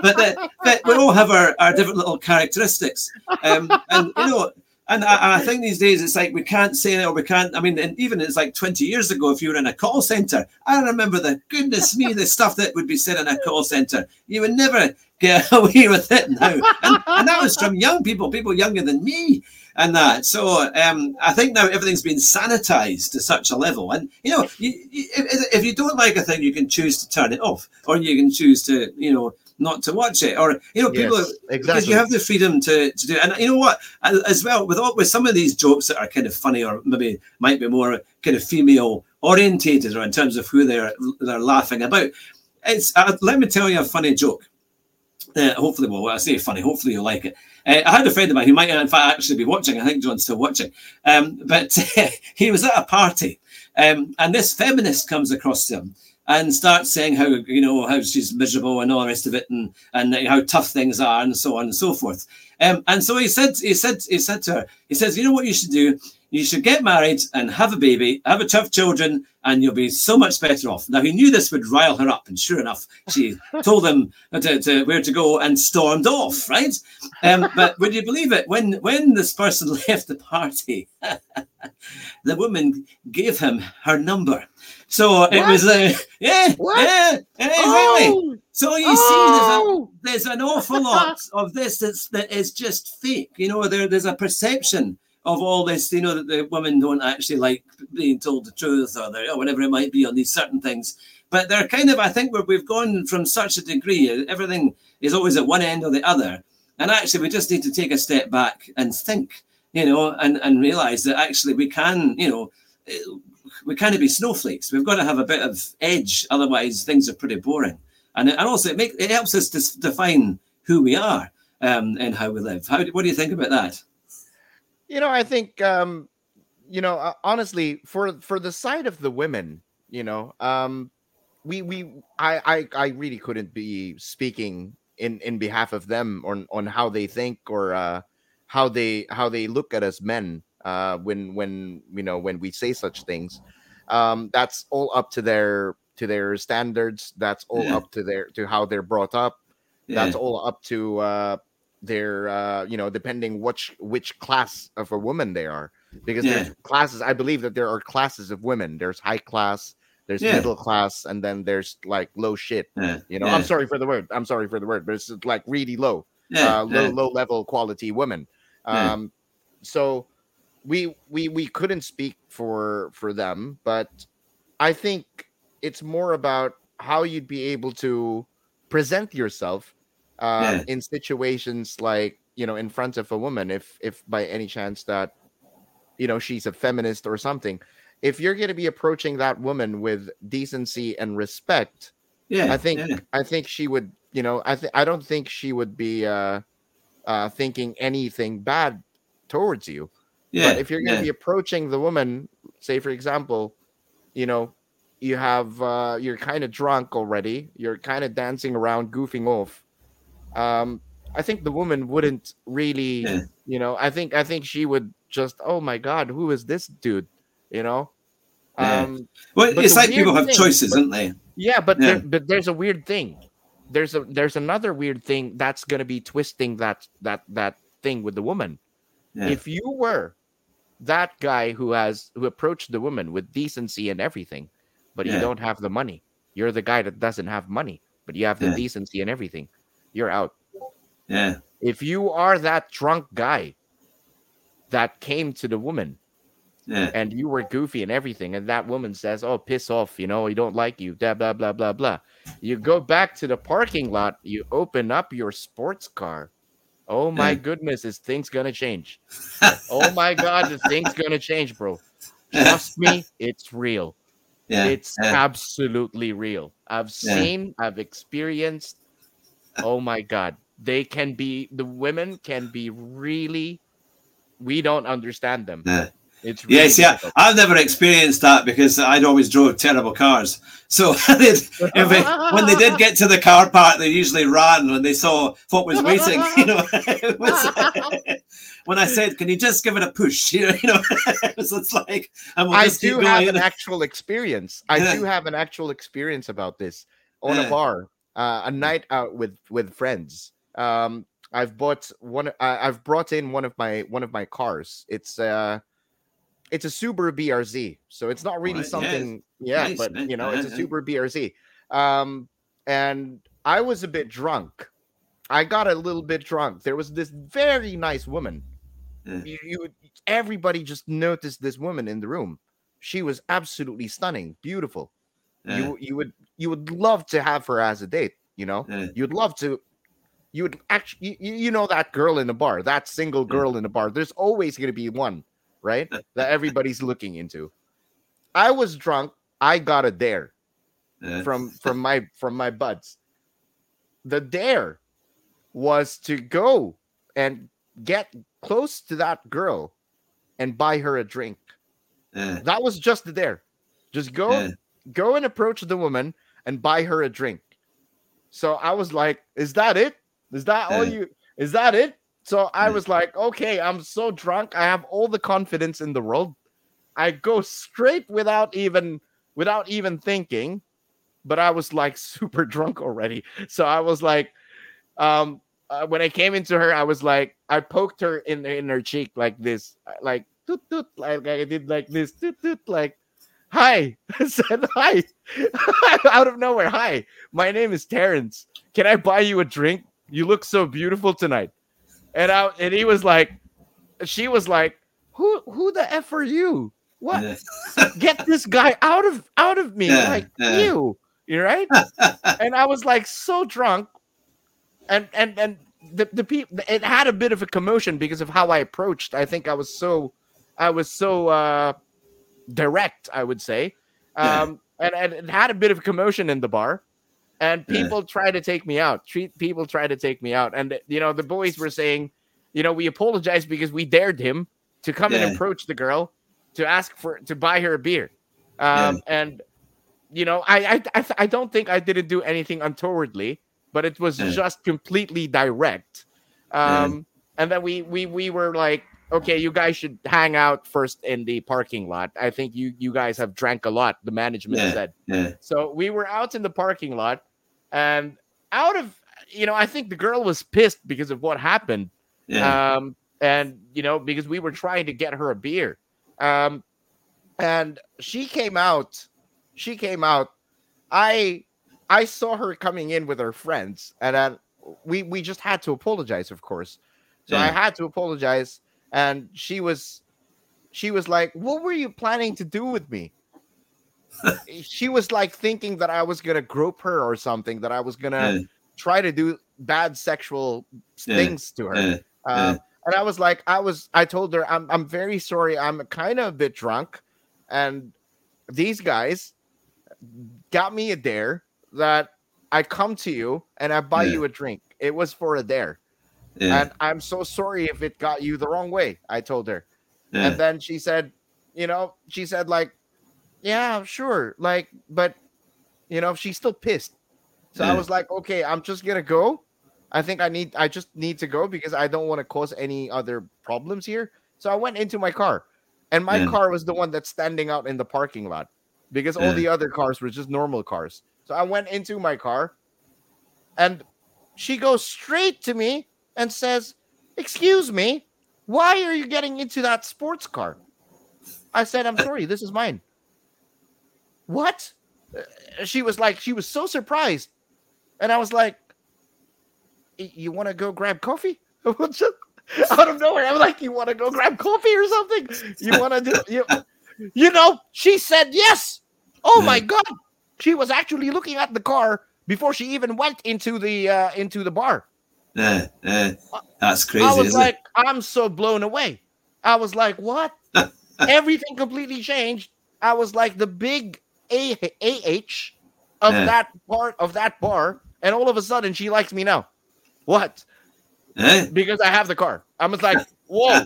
Speaker 1: but we all have our different little characteristics, and you know. And I think these days it's like we can't say it, or we can't. I mean, and even it's like 20 years ago, if you were in a call center, I remember the stuff that would be said in a call center. You would never get away with it now. And that was from young people younger than me, and that. So I think now everything's been sanitized to such a level. And, you know, if you don't like a thing, you can choose to turn it off, or you can choose to, you know, not to watch it, or you know, people because you have the freedom to do it. And you know what, as well, with some of these jokes that are kind of funny, or maybe might be more kind of female orientated, or in terms of who they're laughing about. It's let me tell you a funny joke. Hopefully, well, when I say funny, hopefully you'll like it. I had a friend of mine who might in fact actually be watching. I think John's still watching. But he was at a party, and this feminist comes across to him. and starts saying how she's miserable and all the rest of it, and how tough things are, and so on and so forth. And so he said to her, he says, you know what you should do? You should get married and have a baby, have a tough children, and you'll be so much better off. Now, he knew this would rile her up, and sure enough, she told him to where to go and stormed off, right? But would you believe it? When this person left the party, the woman gave him her number. So it was really. So you see, there's an awful lot of this that is just fake. There's a perception of all this, that the women don't actually like being told the truth or whatever it might be on these certain things. But they're kind of, I think we've gone from such a degree, everything is always at one end or the other. And actually, we just need to take a step back and think, and realize that actually we can, we can't be snowflakes. We've got to have a bit of edge. Otherwise, things are pretty boring. And also, it helps us to define who we are and how we live. What do you think about that?
Speaker 2: I think, honestly, for the side of the women, I really couldn't be speaking in behalf of them on how they think or how they look at us men when we say such things. That's all up to their standards. That's all up to how they're brought up. That's all up to their depending which class of a woman they are, because there's classes. I believe that there are classes of women. There's high class, there's middle class, and then there's like low shit. I'm sorry for the word, but it's like really low level quality women. So we couldn't speak for them, but I think it's more about how you'd be able to present yourself in situations like, in front of a woman, if by any chance that, she's a feminist or something. If you're going to be approaching that woman with decency and respect, I think she would, I don't think she would be thinking anything bad towards you. But if you're going to be approaching the woman, say, for example, you have, you're kind of drunk already, you're kind of dancing around, goofing off. I think the woman wouldn't really, I think she would just, oh my God, who is this dude?
Speaker 1: Well, it's like people have choices, isn't they?
Speaker 2: Yeah, but there's a weird thing. There's another weird thing that's going to be twisting that thing with the woman. If you were that guy who approached the woman with decency and everything, but you don't have the money, you're the guy that doesn't have money, but you have the decency and everything, you're out. If you are that drunk guy that came to the woman and you were goofy and everything, and that woman says, oh, piss off, he don't like you, blah, blah, blah, blah, blah. You go back to the parking lot, you open up your sports car. Oh my goodness, is things gonna change? Oh my God, the thing's gonna change, bro. Trust me, it's real. It's absolutely real. I've seen, I've experienced. Oh my God. The women can be really, we don't understand them. It's really
Speaker 1: I've never experienced that because I'd always drove terrible cars. So when they did get to the car park, they usually ran when they saw what was waiting. When I said, "Can you just give it a push?" It's like
Speaker 2: I do have an actual experience. I do have an actual experience about this on a bar, a night out with friends. I've brought in one of my cars. It's a Subaru BRZ, so it's not really something. Nice, but it's a Subaru BRZ. And I was a bit drunk. I got a little bit drunk. There was this very nice woman. Everybody just noticed this woman in the room. She was absolutely stunning, beautiful. You would love to have her as a date. You'd love to. You would actually, that girl in the bar, that single girl in the bar. There's always going to be one, right? That everybody's looking into. I was drunk. I got a dare from my buds. The dare was to go and get close to that girl and buy her a drink. That was just the dare. Just go go and approach the woman and buy her a drink. So I was like, is that it? Is that all you? Is that it? So I was like, okay, I'm so drunk. I have all the confidence in the world. I go straight without even thinking, but I was like super drunk already. So I was like, when I came into her, I was like, I poked her in her cheek like this, like toot, toot, like I did like this, toot, toot, like, hi. I said hi out of nowhere. Hi, my name is Terrence. Can I buy you a drink? You look so beautiful tonight. And he was like, she was like, who the F are you? What? Get this guy out of me. Like you right? And I was like so drunk. And the people, it had a bit of a commotion because of how I approached. I think I was so direct, I would say. And it had a bit of a commotion in the bar. And people try to take me out. People try to take me out. And, the boys were saying, we apologized because we dared him to come and approach the girl to ask to buy her a beer. And, I don't think I didn't do anything untowardly, but it was just completely direct. And then we were like, okay, you guys should hang out first in the parking lot. I think you guys have drank a lot, the management said. So we were out in the parking lot. And I think the girl was pissed because of what happened. And, because we were trying to get her a beer. And she came out. I saw her coming in with her friends. And we just had to apologize, of course. So I had to apologize. And she was like, what were you planning to do with me? She was like thinking that I was going to grope her or something, that I was going to try to do bad sexual things to her. And I was like, I told her, I'm very sorry. I'm kind of a bit drunk. And these guys got me a dare that I come to you and I buy you a drink. It was for a dare. And I'm so sorry if it got you the wrong way, I told her. And then she said, like, yeah, sure. Like, but, she's still pissed. So I was like, okay, I'm just going to go. I think I just need to go because I don't want to cause any other problems here. So I went into my car, and my car was the one that's standing out in the parking lot because all the other cars were just normal cars. So I went into my car, and she goes straight to me and says, excuse me, why are you getting into that sports car? I said, I'm sorry, this is mine. What? She was so surprised. And I was like, you want to go grab coffee? Out of nowhere. I'm like, you want to go grab coffee or something? You want to do, she said yes. Oh my God. She was actually looking at the car before she even went into the bar.
Speaker 1: That's crazy.
Speaker 2: I was like, I'm so blown away. I was like, what? Everything completely changed. I was like the big AH of that part of that bar, and all of a sudden she likes me now. What? Because I have the car. I was like, whoa,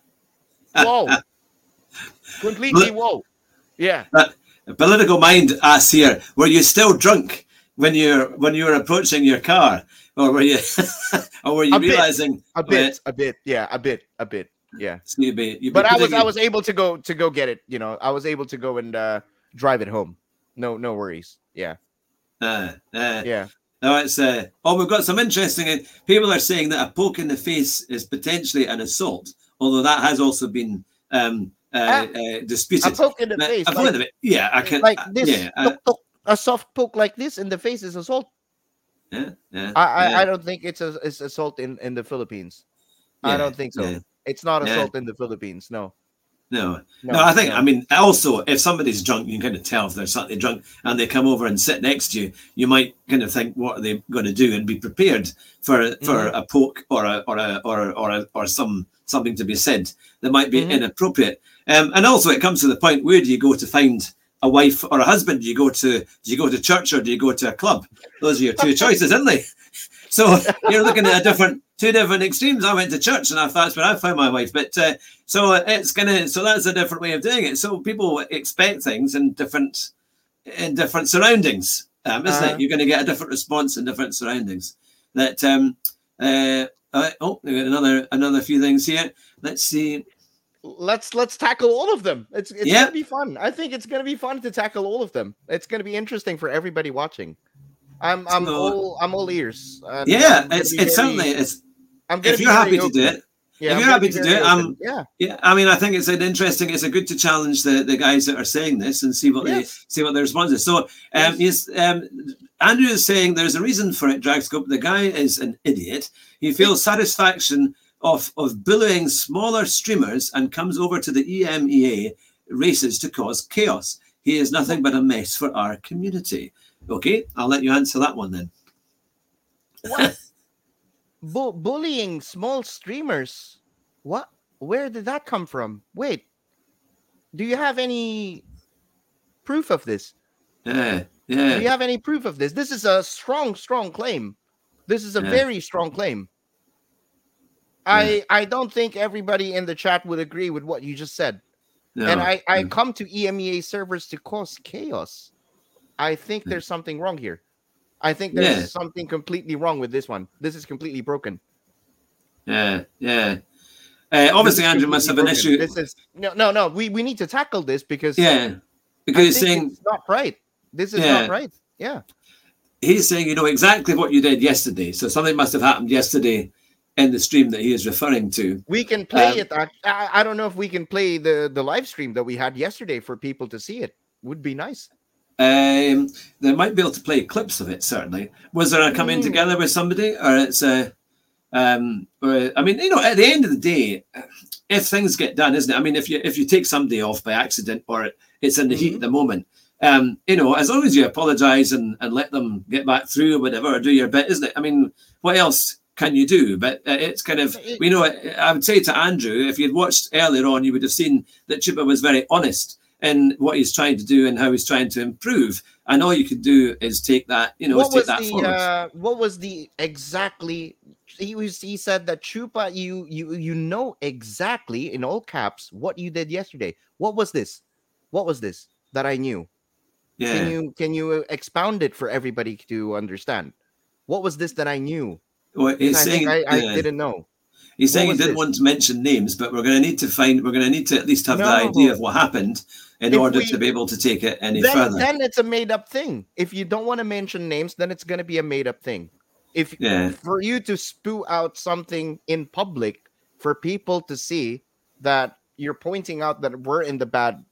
Speaker 2: completely whoa. Yeah.
Speaker 1: A political mind asks here: were you still drunk when you were approaching your car, or were you realizing
Speaker 2: a bit? Yeah, a bit. Yeah.
Speaker 1: So
Speaker 2: but I was able to go get it. I was able to go and drive it home. No worries. Yeah. Yeah.
Speaker 1: No, it's we've got some interesting. People are saying that a poke in the face is potentially an assault, although that has also been disputed.
Speaker 2: A poke in the face.
Speaker 1: I can.
Speaker 2: Like this. Yeah. A soft poke like this in the face is assault. I don't think it's assault in the Philippines. I don't think so. It's not assault in the Philippines. No. I think, I mean, also, if somebody's drunk, you can kind of tell if they're slightly drunk and they come over and sit next to you, you might kind of think, what are they going to do? And be prepared for a poke or something to be said that might be inappropriate. And also it comes to the point, where do you go to find a wife or a husband? Do you go to church or do you go to a club? Those are your two choices, aren't they? So you're looking at two different extremes. I went to church and that's where I found my wife. But so that's a different way of doing it. So people expect things in different
Speaker 1: in different surroundings, isn't it? You're going to get a different response in different surroundings. That we got another few things here. Let's see.
Speaker 2: Let's tackle all of them. It's gonna be fun. I think it's gonna be fun to tackle all of them. It's gonna be interesting for everybody watching. I'm all ears.
Speaker 1: It's certainly it's. If you're happy to do it. Yeah, if you're happy to do it, I mean, I think it's a good to challenge the guys that are saying this and see what their response is. So, Andrew is saying there's a reason for it, Dragscope. The guy is an idiot. He feels satisfaction of bullying smaller streamers and comes over to the EMEA races to cause chaos. He is nothing but a mess for our community. Okay, I'll let you answer that one then.
Speaker 2: What? Bullying small streamers? What? Where did that come from? Wait, do you have any proof of this?
Speaker 1: Yeah.
Speaker 2: Do you have any proof of this? This is a strong claim. This is a very strong claim. I don't think everybody in the chat would agree with what you just said. No. And I come to EMEA servers to cause chaos. I think there's something wrong here. I think there's something completely wrong with this one. This is completely broken.
Speaker 1: Obviously, Andrew must have an issue.
Speaker 2: This is no. We need to tackle this because
Speaker 1: because he's saying
Speaker 2: it's not right. This is not right. Yeah,
Speaker 1: he's saying you know exactly what you did yesterday. So something must have happened yesterday in the stream that he is referring to.
Speaker 2: We can play it. I don't know if we can play the live stream that we had yesterday for people to see it. Would be nice.
Speaker 1: They might be able to play clips of it. Certainly, was there a coming together with somebody, or it's a? I mean, you know, at the end of the day, if things get done, isn't it? I mean, if you take somebody off by accident or it's in the heat of the moment, you know, as long as you apologise and let them get back through or whatever, or do your bit, isn't it? I mean, what else can you do? But it's kind of, you know, I would say to Andrew, if you'd watched earlier on, you would have seen that Chupa was very honest in what he's trying to do and how he's trying to improve. And all you could do is take that, you know, forward.
Speaker 2: What was the exactly? He said that Chupa, you know exactly in all caps what you did yesterday. What was this? What was this that I knew?
Speaker 1: Yeah.
Speaker 2: Can you expound it for everybody to understand? What was this that I knew?
Speaker 1: Well, he's saying
Speaker 2: I didn't know.
Speaker 1: He's saying he didn't want to mention names, but we're going to need to at least have the idea of what happened in order to be able to take it any further.
Speaker 2: Then it's a made up thing. If you don't want to mention names, then it's going to be a made up thing. For you to spew out something in public for people to see that you're pointing out that we're the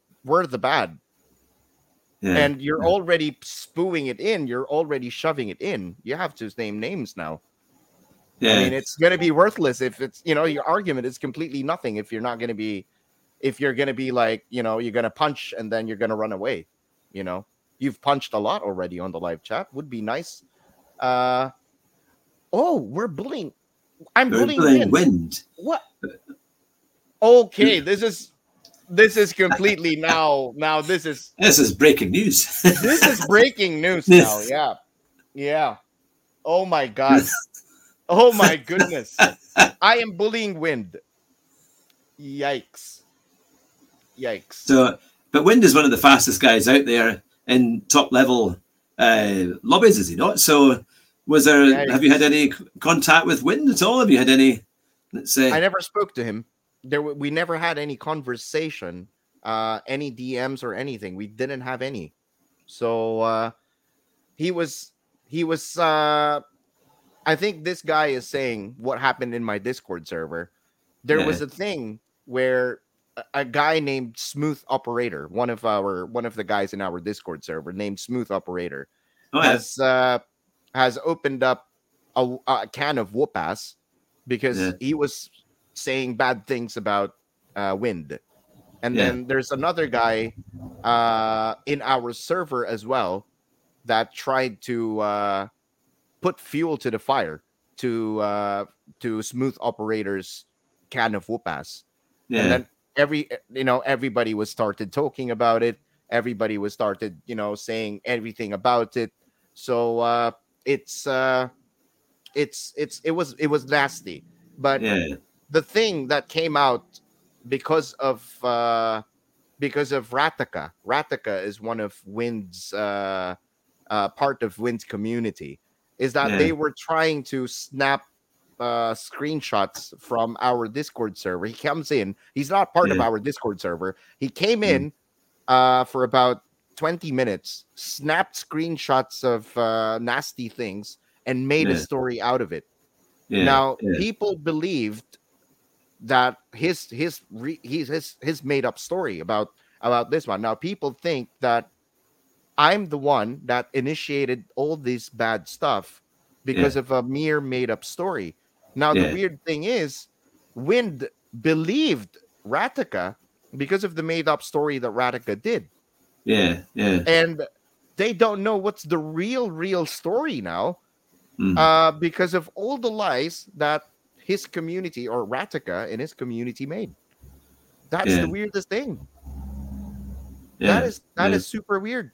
Speaker 2: bad. Yeah. And you're already spewing it in, you're already shoving it in. You have to name names now. Yeah. I mean, it's going to be worthless if it's, you know, your argument is completely nothing if you're going to be like, you know, you're going to punch and then you're going to run away. You know, you've punched a lot already on the live chat. Would be nice. We're bullying. I'm bullying Wind. What? Okay, this is completely now this is
Speaker 1: breaking news.
Speaker 2: This is breaking news now. Yeah. Yeah. Oh my God. Oh my goodness. I am bullying Wind. Yikes.
Speaker 1: So, but Wind is one of the fastest guys out there in top level lobbies, is he not? So have you had any contact with Wind at all? Have you had any, let's say?
Speaker 2: I never spoke to him. We never had any conversation, any DMs or anything. We didn't have any. So he was I think this guy is saying what happened in my Discord server. There was a thing where a guy named Smooth Operator, one of the guys in our Discord server named Smooth Operator, has opened up a can of whoop ass because he was saying bad things about Wind. And then there's another guy in our server as well that tried to put fuel to the fire to Smooth Operator's can of whoop ass. Yeah. And then everybody was started talking about it. Everybody was started, saying everything about it. So it was nasty. But the thing that came out because of because of Rataka. Rataka is one of Wind's part of Wind's community. Is that they were trying to snap screenshots from our Discord server. He comes in. He's not part of our Discord server. He came in for about 20 minutes, snapped screenshots of nasty things, and made a story out of it. Now, people believed that his made up story about this one. Now, people think that I'm the one that initiated all this bad stuff because of a mere made up story. Now, the weird thing is, Wind believed Rataka because of the made up story that Rataka did. And they don't know what's the real story now because of all the lies that his community or Rataka in his community made. That's the weirdest thing. That is super weird.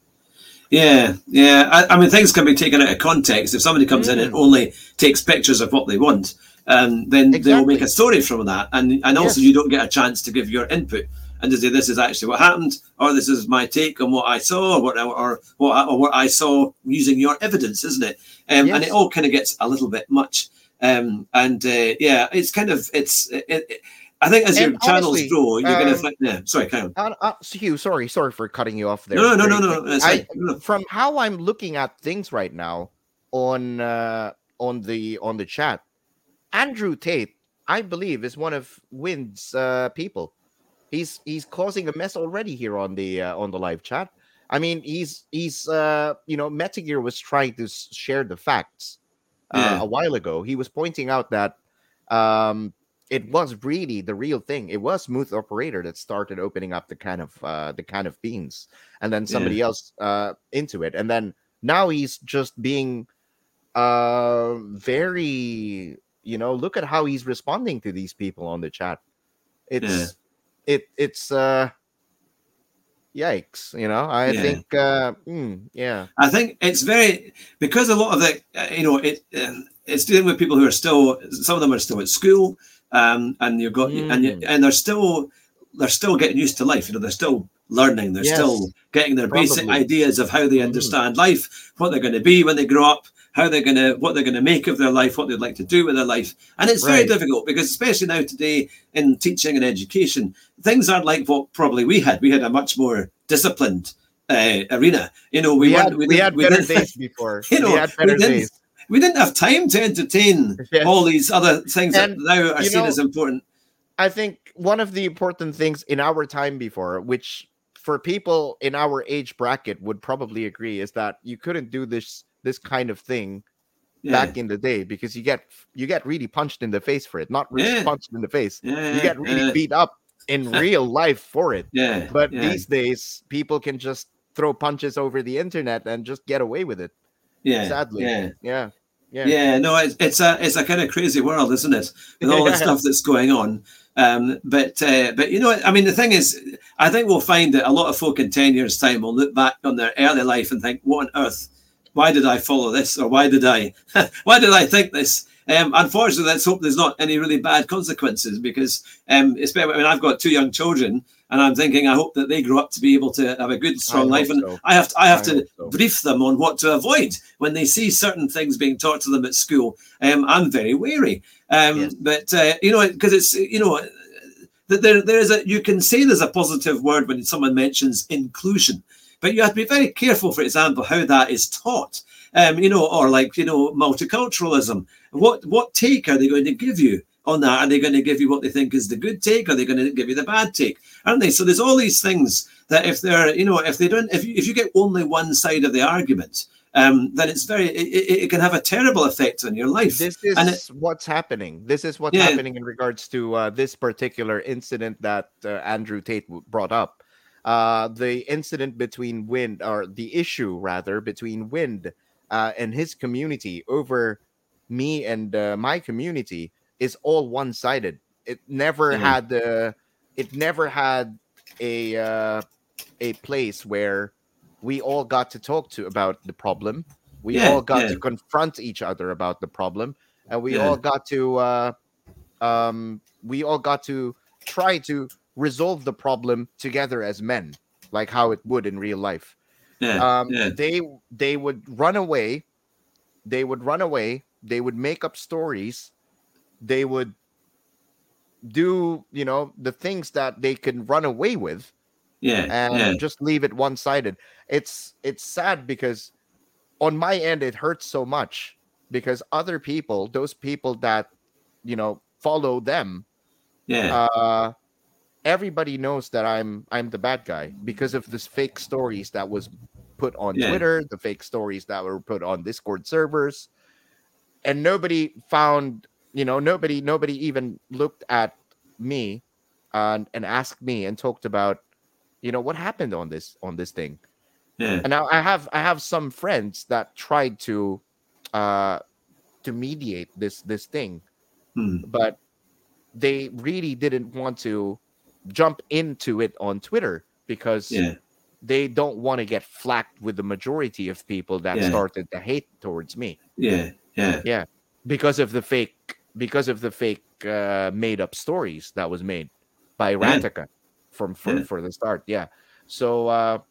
Speaker 1: I mean, things can be taken out of context. If somebody comes in and only takes pictures of what they want, then they will make a story from that. And also you don't get a chance to give your input and to say this is actually what happened, or this is my take on what I saw, or what I saw using your evidence, isn't it? And it all kind of gets a little bit much. It's kind of I think as your channels grow, you're going to find. Sorry, carry on.
Speaker 2: Hugh, sorry for cutting you off there.
Speaker 1: No.
Speaker 2: From how I'm looking at things right now on the chat, Andrew Tate, I believe, is one of Wind's people. He's causing a mess already here on the live chat. I mean, he's Metal Gear was trying to share the facts a while ago. He was pointing out that it was really the real thing. It was Smooth Operator that started opening up the can of beans, and then somebody else into it. And then now he's just being very, look at how he's responding to these people on the chat. It's yikes, I think
Speaker 1: I think it's very, because a lot of the it's dealing with people who are still, some of them are still at school, and you've got and they're still getting used to life. They're still learning, they're still getting their basic ideas of how they understand life, what they're going to be when they grow up, what they're going to make of their life, what they'd like to do with their life. And it's very difficult, because especially now today in teaching and education, things aren't like what probably we had. We had a much more disciplined arena. We had
Speaker 2: better days before.
Speaker 1: We didn't have time to entertain all these other things that now are seen as important.
Speaker 2: I think one of the important things in our time before, which for people in our age bracket would probably agree, is that you couldn't do this kind of thing back in the day, because you get really punched in the face for it. Not really punched in the face. You get really beat up in real life for it. But these days, people can just throw punches over the internet and just get away with it. Sadly.
Speaker 1: No, it's a kind of crazy world, isn't it? With all the stuff that's going on. But I mean, the thing is, I think we'll find that a lot of folk in 10 years' time will look back on their early life and think, what on earth? Why did I follow this? Or why did I think this? Unfortunately, let's hope there's not any really bad consequences, because especially, I mean, I've got 2 young children, and I'm thinking I hope that they grow up to be able to have a good, strong life. And so. I have to brief them on what to avoid when they see certain things being taught to them at school. I'm very wary. But because it's, there is you can say there's a positive word when someone mentions inclusion, but you have to be very careful, for example, how that is taught. Or like, multiculturalism. What take are they going to give you on that? Are they going to give you what they think is the good take? Are they going to give you the bad take? Aren't they? So there's all these things that if you get only one side of the argument, then it's it can have a terrible effect on your life.
Speaker 2: This is what's happening. This is what's happening in regards to this particular incident that Andrew Tate brought up. The incident between Wind, or the issue rather between Wind and his community over me and my community, is all one-sided. It never had a place where we all got to talk about the problem. We all got to confront each other about the problem, and we all got to try to resolve the problem together as men, like how it would in real life. They would run away. They would run away. They would make up stories. They would do, the things that they can run away with. And just leave it one-sided. It's sad because on my end, it hurts so much because other people, those people that, follow them, everybody knows that I'm the bad guy because of this fake stories that was put on Twitter, the fake stories that were put on Discord servers, and nobody found, nobody even looked at me and asked me and talked about, what happened on this thing. And now I have some friends that tried to mediate this thing, but they really didn't want to jump into it on Twitter because they don't want to get flacked with the majority of people that started the hate towards me. Because of the fake made up stories that was made by Rantica for the start. So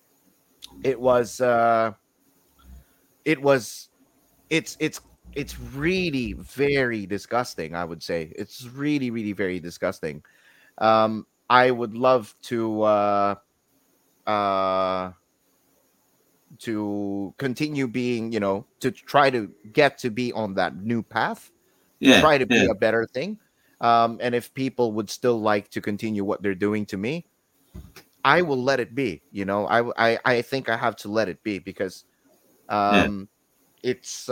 Speaker 2: it's really very disgusting. I would say it's really, really very disgusting. I would love to continue being, to try to get to be on that new path, try to be a better thing. And if people would still like to continue what they're doing to me, I will let it be. I think I have to let it be because it's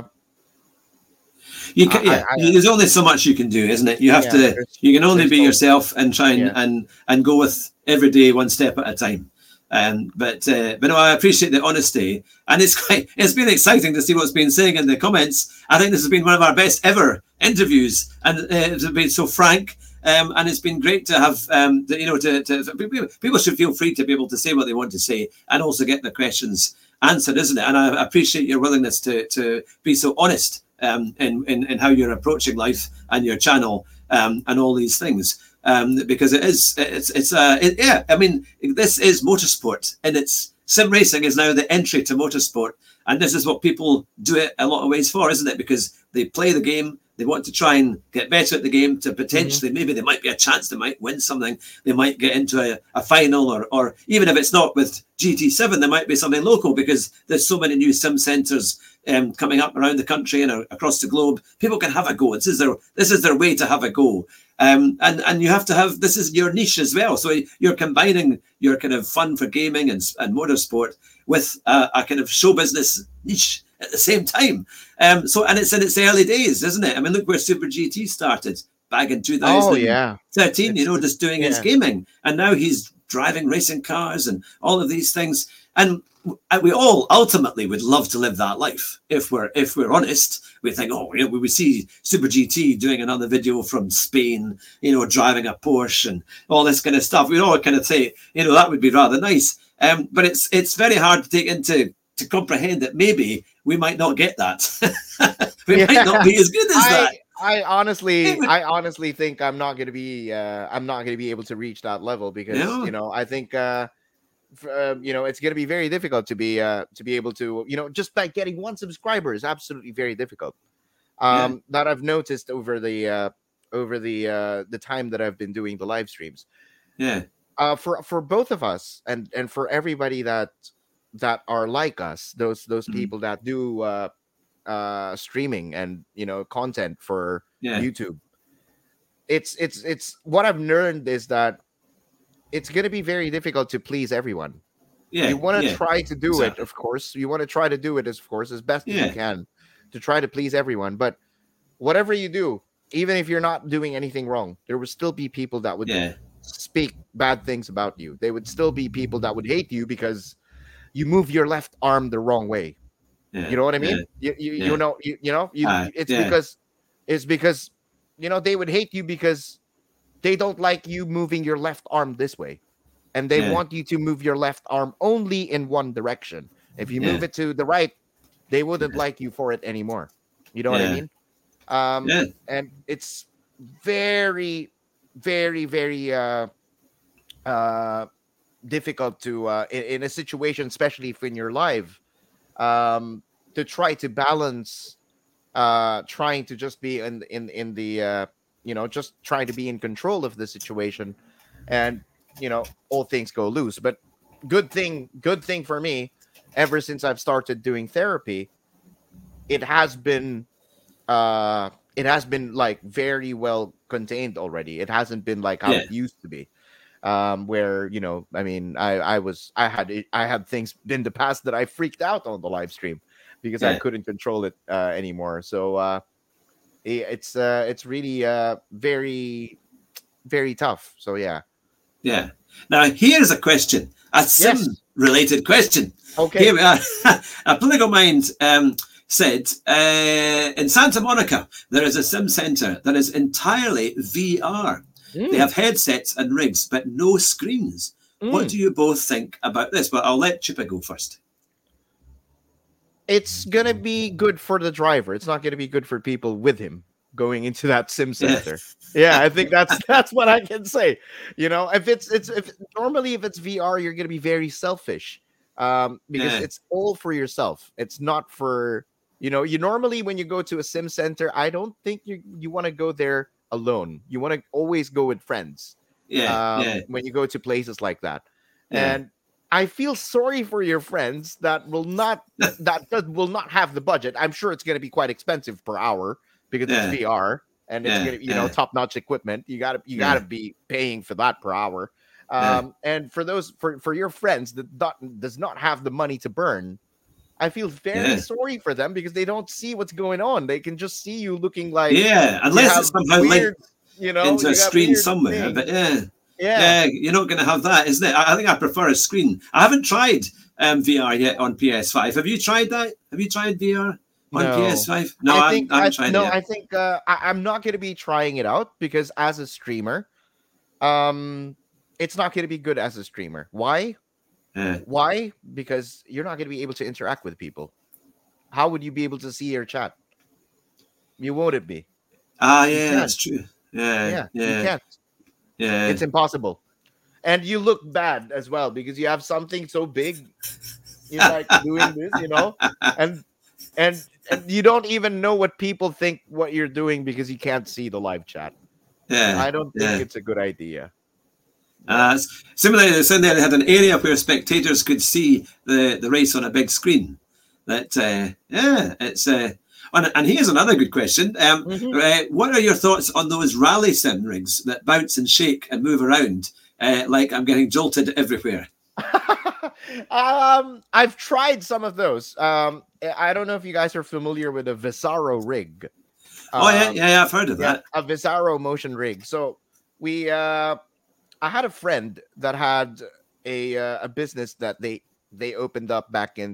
Speaker 1: there's only so much you can do, isn't it? You have to. You can only be yourself and try and go with every day one step at a time. But no, I appreciate the honesty, and it's been exciting to see what's been saying in the comments. I think this has been one of our best ever interviews, and it's been so frank. And it's been great to have, people should feel free to be able to say what they want to say and also get their questions answered, isn't it? And I appreciate your willingness to be so honest in how you're approaching life and your channel and all these things. Because this is motorsport, and sim racing is now the entry to motorsport. And this is what people do it a lot of ways for, isn't it? Because they play the game. They want to try and get better at the game to potentially, maybe there might be a chance they might win something. They might get into a final or even if it's not with GT7, there might be something local because there's so many new sim centres coming up around the country and across the globe. People can have a go. This is their way to have a go. And you have to have, this is your niche as well. So you're combining your kind of fun for gaming and motorsport with a kind of show business niche at the same time. And it's in its early days, isn't it? I mean, look where Super GT started back in 2013, just doing his gaming. And now he's driving racing cars and all of these things. And we all ultimately would love to live that life. If we're honest, we think, we see Super GT doing another video from Spain, driving a Porsche and all this kind of stuff. We'd all kind of say, that would be rather nice. But it's very hard to comprehend that maybe we might not get that. We might not be as good as that.
Speaker 2: I honestly think I'm not going to be able to reach that level because I think it's going to be very difficult to be able to just by getting one subscriber is absolutely very difficult. That I've noticed over the time that I've been doing the live streams. For both of us and for everybody that are like us, those people that do streaming and content for YouTube. It's what I've learned is that it's going to be very difficult to please everyone. You want to try to do it, of course. You want to try to do it, as best as you can to try to please everyone. But whatever you do, even if you're not doing anything wrong, there will still be people that would speak bad things about you. There would still be people that would hate you because you move your left arm the wrong way. You know what I mean? It's because they would hate you because they don't like you moving your left arm this way, and they want you to move your left arm only in one direction. If you move it to the right, they wouldn't like you for it anymore. You know what I mean? And it's very, very, very difficult to in a situation, especially if in your live, to try to balance, trying to just be in the just trying to be in control of the situation, and all things go loose. But good thing for me, ever since I've started doing therapy, it has been like very well contained already. It hasn't been like how it used to be, where I mean, I had things in the past that I freaked out on the live stream because I couldn't control it anymore. So it's really very, very tough. So yeah.
Speaker 1: Now here's a question, a sim related question.
Speaker 2: Okay,
Speaker 1: here we are. A Political Mind said, in Santa Monica there is a sim center that is entirely VR. They have headsets and rigs, but no screens. What do you both think about this? Well, I'll let Chupa go first.
Speaker 2: It's going to be good for the driver. It's not going to be good for people with him going into that sim center. I think that's what I can say. If normally if it's VR, you're going to be very selfish, because it's all for yourself. It's not for, you normally when you go to a sim center, I don't think you want to go there alone. You want to always go with friends. When you go to places like that. And I feel sorry for your friends that will not have the budget. I'm sure it's going to be quite expensive per hour because it's VR and it's going to top-notch equipment. You got to be paying for that per hour. And for those for your friends that does not have the money to burn, I feel very sorry for them because they don't see what's going on. They can just see you looking like
Speaker 1: unless it's somehow
Speaker 2: weird,
Speaker 1: into a screen somewhere. But you're not going to have that, isn't it? I think I prefer a screen. I haven't tried VR yet on PS5. Have you tried that? Have you tried VR on PS5? No, I haven't tried it yet.
Speaker 2: I think I'm not going to be trying it out because as a streamer, it's not going to be good as a streamer. Why? Why? Because you're not going to be able to interact with people. How would you be able to see your chat? You won't be.
Speaker 1: That's true. You
Speaker 2: can't. It's impossible. And you look bad as well because you have something so big. You're like doing this, and you don't even know what people think what you're doing because you can't see the live chat. I don't think it's a good idea.
Speaker 1: Similarly, they said they had an area where spectators could see the race on a big screen. That it's and here's another good question. What are your thoughts on those rally sim rigs that bounce and shake and move around like I'm getting jolted everywhere?
Speaker 2: I've tried some of those. I don't know if you guys are familiar with a Visaro rig.
Speaker 1: I've heard of that.
Speaker 2: A Visaro motion rig. So I had a friend that had a business that they opened up back in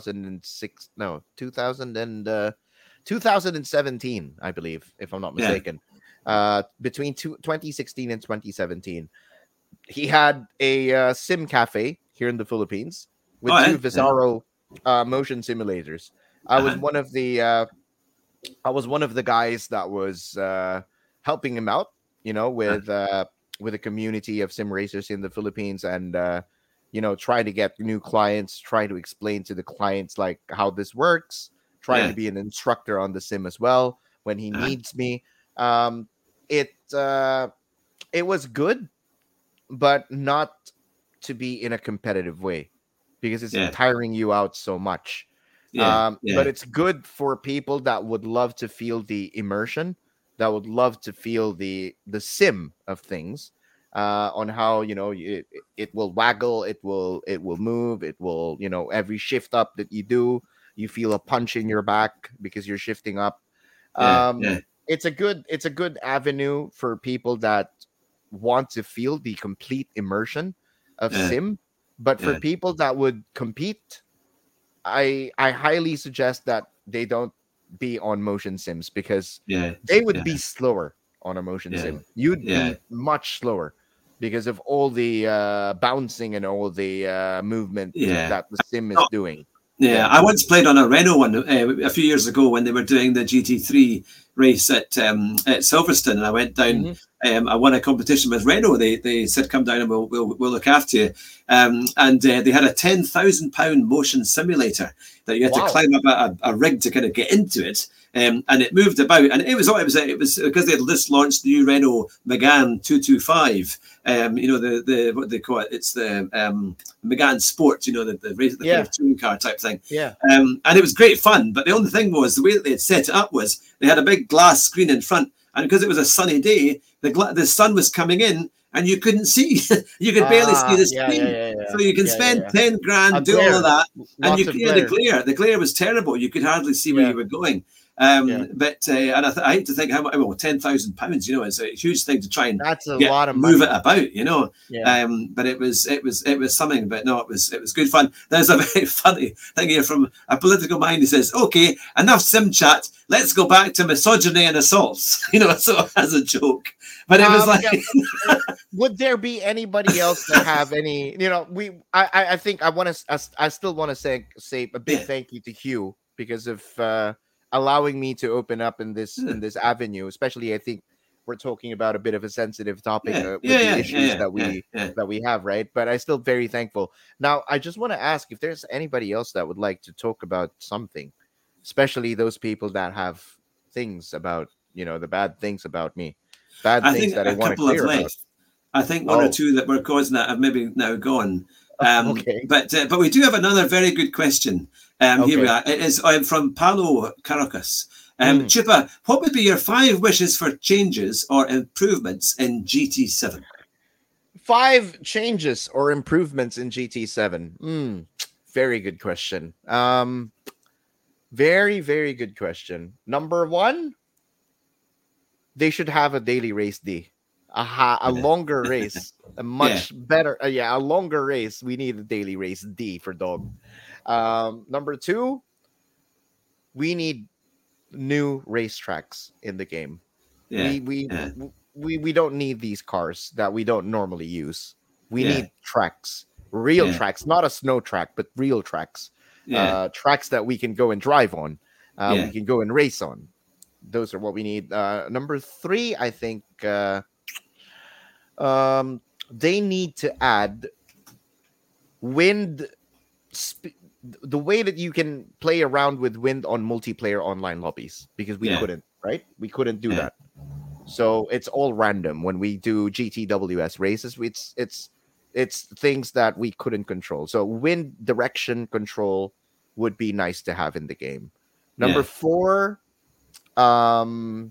Speaker 2: 2017, I believe, if I'm not mistaken. Between 2016 and 2017, he had a sim cafe here in the Philippines with two Visaro motion simulators. I was one of the guys that was helping him out, with a community of sim racers in the Philippines, and try to get new clients, try to explain to the clients like how this works, try to be an instructor on the sim as well when he needs me. It was good, but not to be in a competitive way because it's tiring you out so much. But it's good for people that would love to feel the immersion, that would love to feel the sim of things, on how it will waggle, it will move, it will every shift up that you do, you feel a punch in your back because you're shifting up. It's a good avenue for people that want to feel the complete immersion of sim. But for people that would compete, I highly suggest that they don't be on motion sims because they would be slower on a motion sim. You'd be much slower because of all the bouncing and all the movement that the sim is doing.
Speaker 1: I once played on a Renault one a few years ago when they were doing the GT3 race at Silverstone, and I went down. I won a competition with Renault. They said, "Come down and we'll look after you." And they had a £10,000 motion simulator that you had to climb up a rig to kind of get into it. And it moved about, and it was because they had just launched the new Renault Megane 225. What they call it? It's the Megane Sport. The kind of touring car type thing.
Speaker 2: Yeah.
Speaker 1: And it was great fun. But the only thing was the way that they had set it up was they had a big glass screen in front, and because it was a sunny day, the sun was coming in. And you couldn't see, you could barely see the screen. So you can spend 10 grand, do all of that. And the glare was terrible. You could hardly see where you were going. But and I hate to think how much, £10,000, is a huge thing to try and
Speaker 2: lot of money.
Speaker 1: Move it about, but it was something. But no, it was good fun. There's a very funny thing here from a political mind. He says, "Okay, enough sim chat. Let's go back to misogyny and assaults." So as a joke. But it was like,
Speaker 2: would there be anybody else that have any? I think I still want to say a big thank you to Hugh because of allowing me to open up in this avenue. Especially, I think we're talking about a bit of a sensitive topic with the issues that we have, right? But I'm still very thankful. Now, I just want to ask if there's anybody else that would like to talk about something, especially those people that have things about the bad things about me. I think
Speaker 1: a couple have left. I think one or two that were causing that have maybe now gone.
Speaker 2: Okay.
Speaker 1: But we do have another very good question. Here we are. It is from Paolo Caracas. Chupa, what would be your 5 wishes for changes or improvements in GT7?
Speaker 2: 5 changes or improvements in GT7. Very good question. Very, very good question. Number 1. They should have a daily race D, a longer race, a much better, a longer race. We need a daily race D for dog. Number 2, we need new racetracks in the game. We don't need these cars that we don't normally use. We need tracks, real tracks, not a snow track, but real tracks. Tracks that we can go and drive on. We can go and race on. Those are what we need. Number 3, I think they need to add wind. The way that you can play around with wind on multiplayer online lobbies, because we couldn't, right? We couldn't do that. So it's all random when we do GTWS races. It's things that we couldn't control. So wind direction control would be nice to have in the game. Number 4. A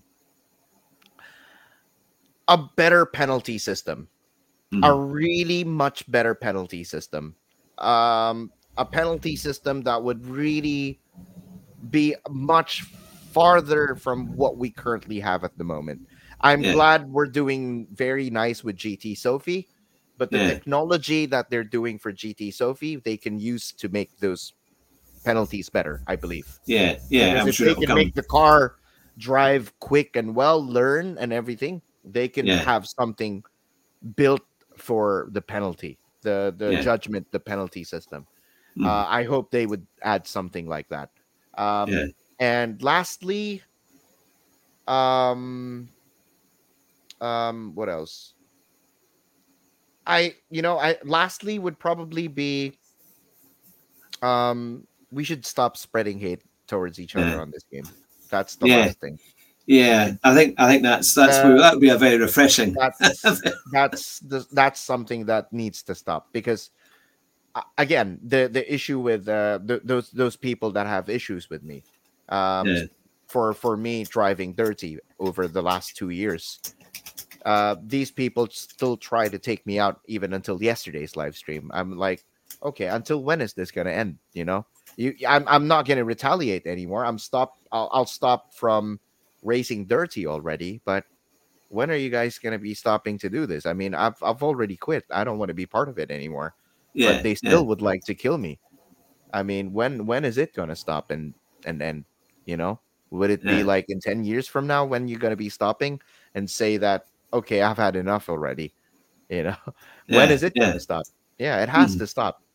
Speaker 2: better penalty system, a really much better penalty system, a penalty system that would really be much farther from what we currently have at the moment. I'm glad we're doing very nice with GT Sophie, but the technology that they're doing for GT Sophie, they can use to make those penalties better, I believe.
Speaker 1: I'm
Speaker 2: if
Speaker 1: sure
Speaker 2: they can make the car drive quick and learn and everything, they can have something built for the penalty, the judgment, the penalty system. I hope they would add something like that. And lastly, what else? Lastly would probably be we should stop spreading hate towards each other on this game. That's the last thing.
Speaker 1: Yeah, I think that would be a very refreshing.
Speaker 2: That's something that needs to stop, because again, the issue with those people that have issues with me, for me driving dirty over the last 2 years, these people still try to take me out even until yesterday's live stream. I'm like, okay, until when is this gonna end? I'm not gonna retaliate anymore. I'll stop from racing dirty already, but when are you guys gonna be stopping to do this? I mean, I've already quit. I don't want to be part of it anymore. But they still would like to kill me. I mean, when is it gonna stop and end? Would it be like in 10 years from now when you're gonna be stopping and say that, okay, I've had enough already? When is it gonna stop? Yeah, it has to stop.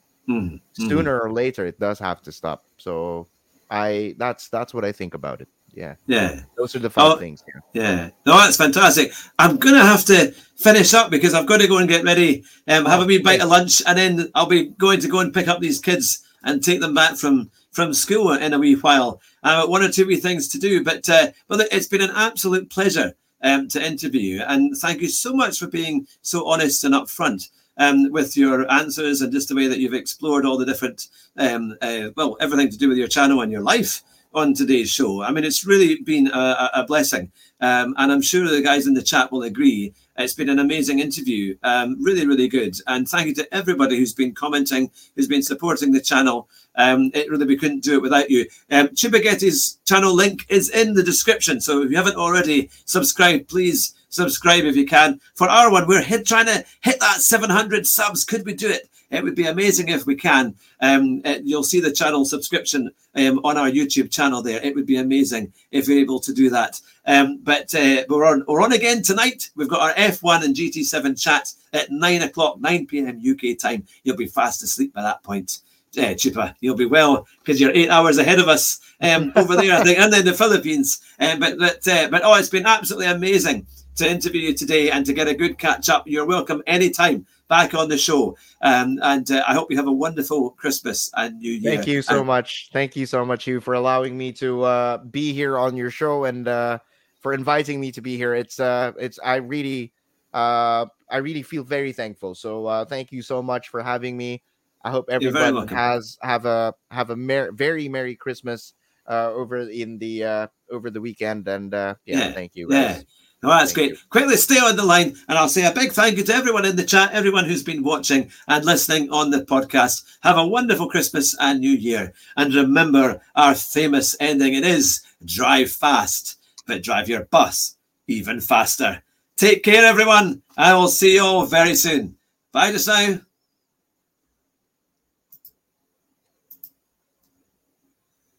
Speaker 2: Sooner or later, it does have to stop. So that's what I think about it. Yeah. Those are the fun things.
Speaker 1: Yeah. No, that's fantastic. I'm going to have to finish up because I've got to go and get ready, have a wee bite of lunch, and then I'll be going to go and pick up these kids and take them back from school in a wee while. One or two wee things to do, but it's been an absolute pleasure to interview you, and thank you so much for being so honest and upfront with your answers and just the way that you've explored all the different, everything to do with your channel and your life on today's show. I mean, it's really been a blessing, and I'm sure the guys in the chat will agree. It's been an amazing interview, really, really good. And thank you to everybody who's been commenting, who's been supporting the channel. We couldn't do it without you. Chupagetti's channel link is in the description. So if you haven't already subscribed, please subscribe if you can. For our one, we're trying to hit that 700 subs. Could we do it? It would be amazing if we can. You'll see the channel subscription on our YouTube channel there. It would be amazing if you're able to do that. But we're on again tonight. We've got our F1 and GT7 chat at 9 o'clock, 9 p.m. UK time. You'll be fast asleep by that point. Chupa, you'll be well because you're 8 hours ahead of us over there, I think, and in the Philippines. But it's been absolutely amazing to interview you today and to get a good catch up. You're welcome anytime back on the show, and I hope you have a wonderful Christmas and New Year.
Speaker 2: Thank you so much. Thank you so much, Hugh, for allowing me to be here on your show and for inviting me to be here. I really feel very thankful. So thank you so much for having me. I hope everyone have a very Merry Christmas over the weekend, and thank you.
Speaker 1: Yeah. No, that's great. Quickly stay on the line, and I'll say a big thank you to everyone in the chat, everyone who's been watching and listening on the podcast. Have a wonderful Christmas and New Year. And remember our famous ending. It is drive fast, but drive your bus even faster. Take care, everyone. I will see you all very soon. Bye just now.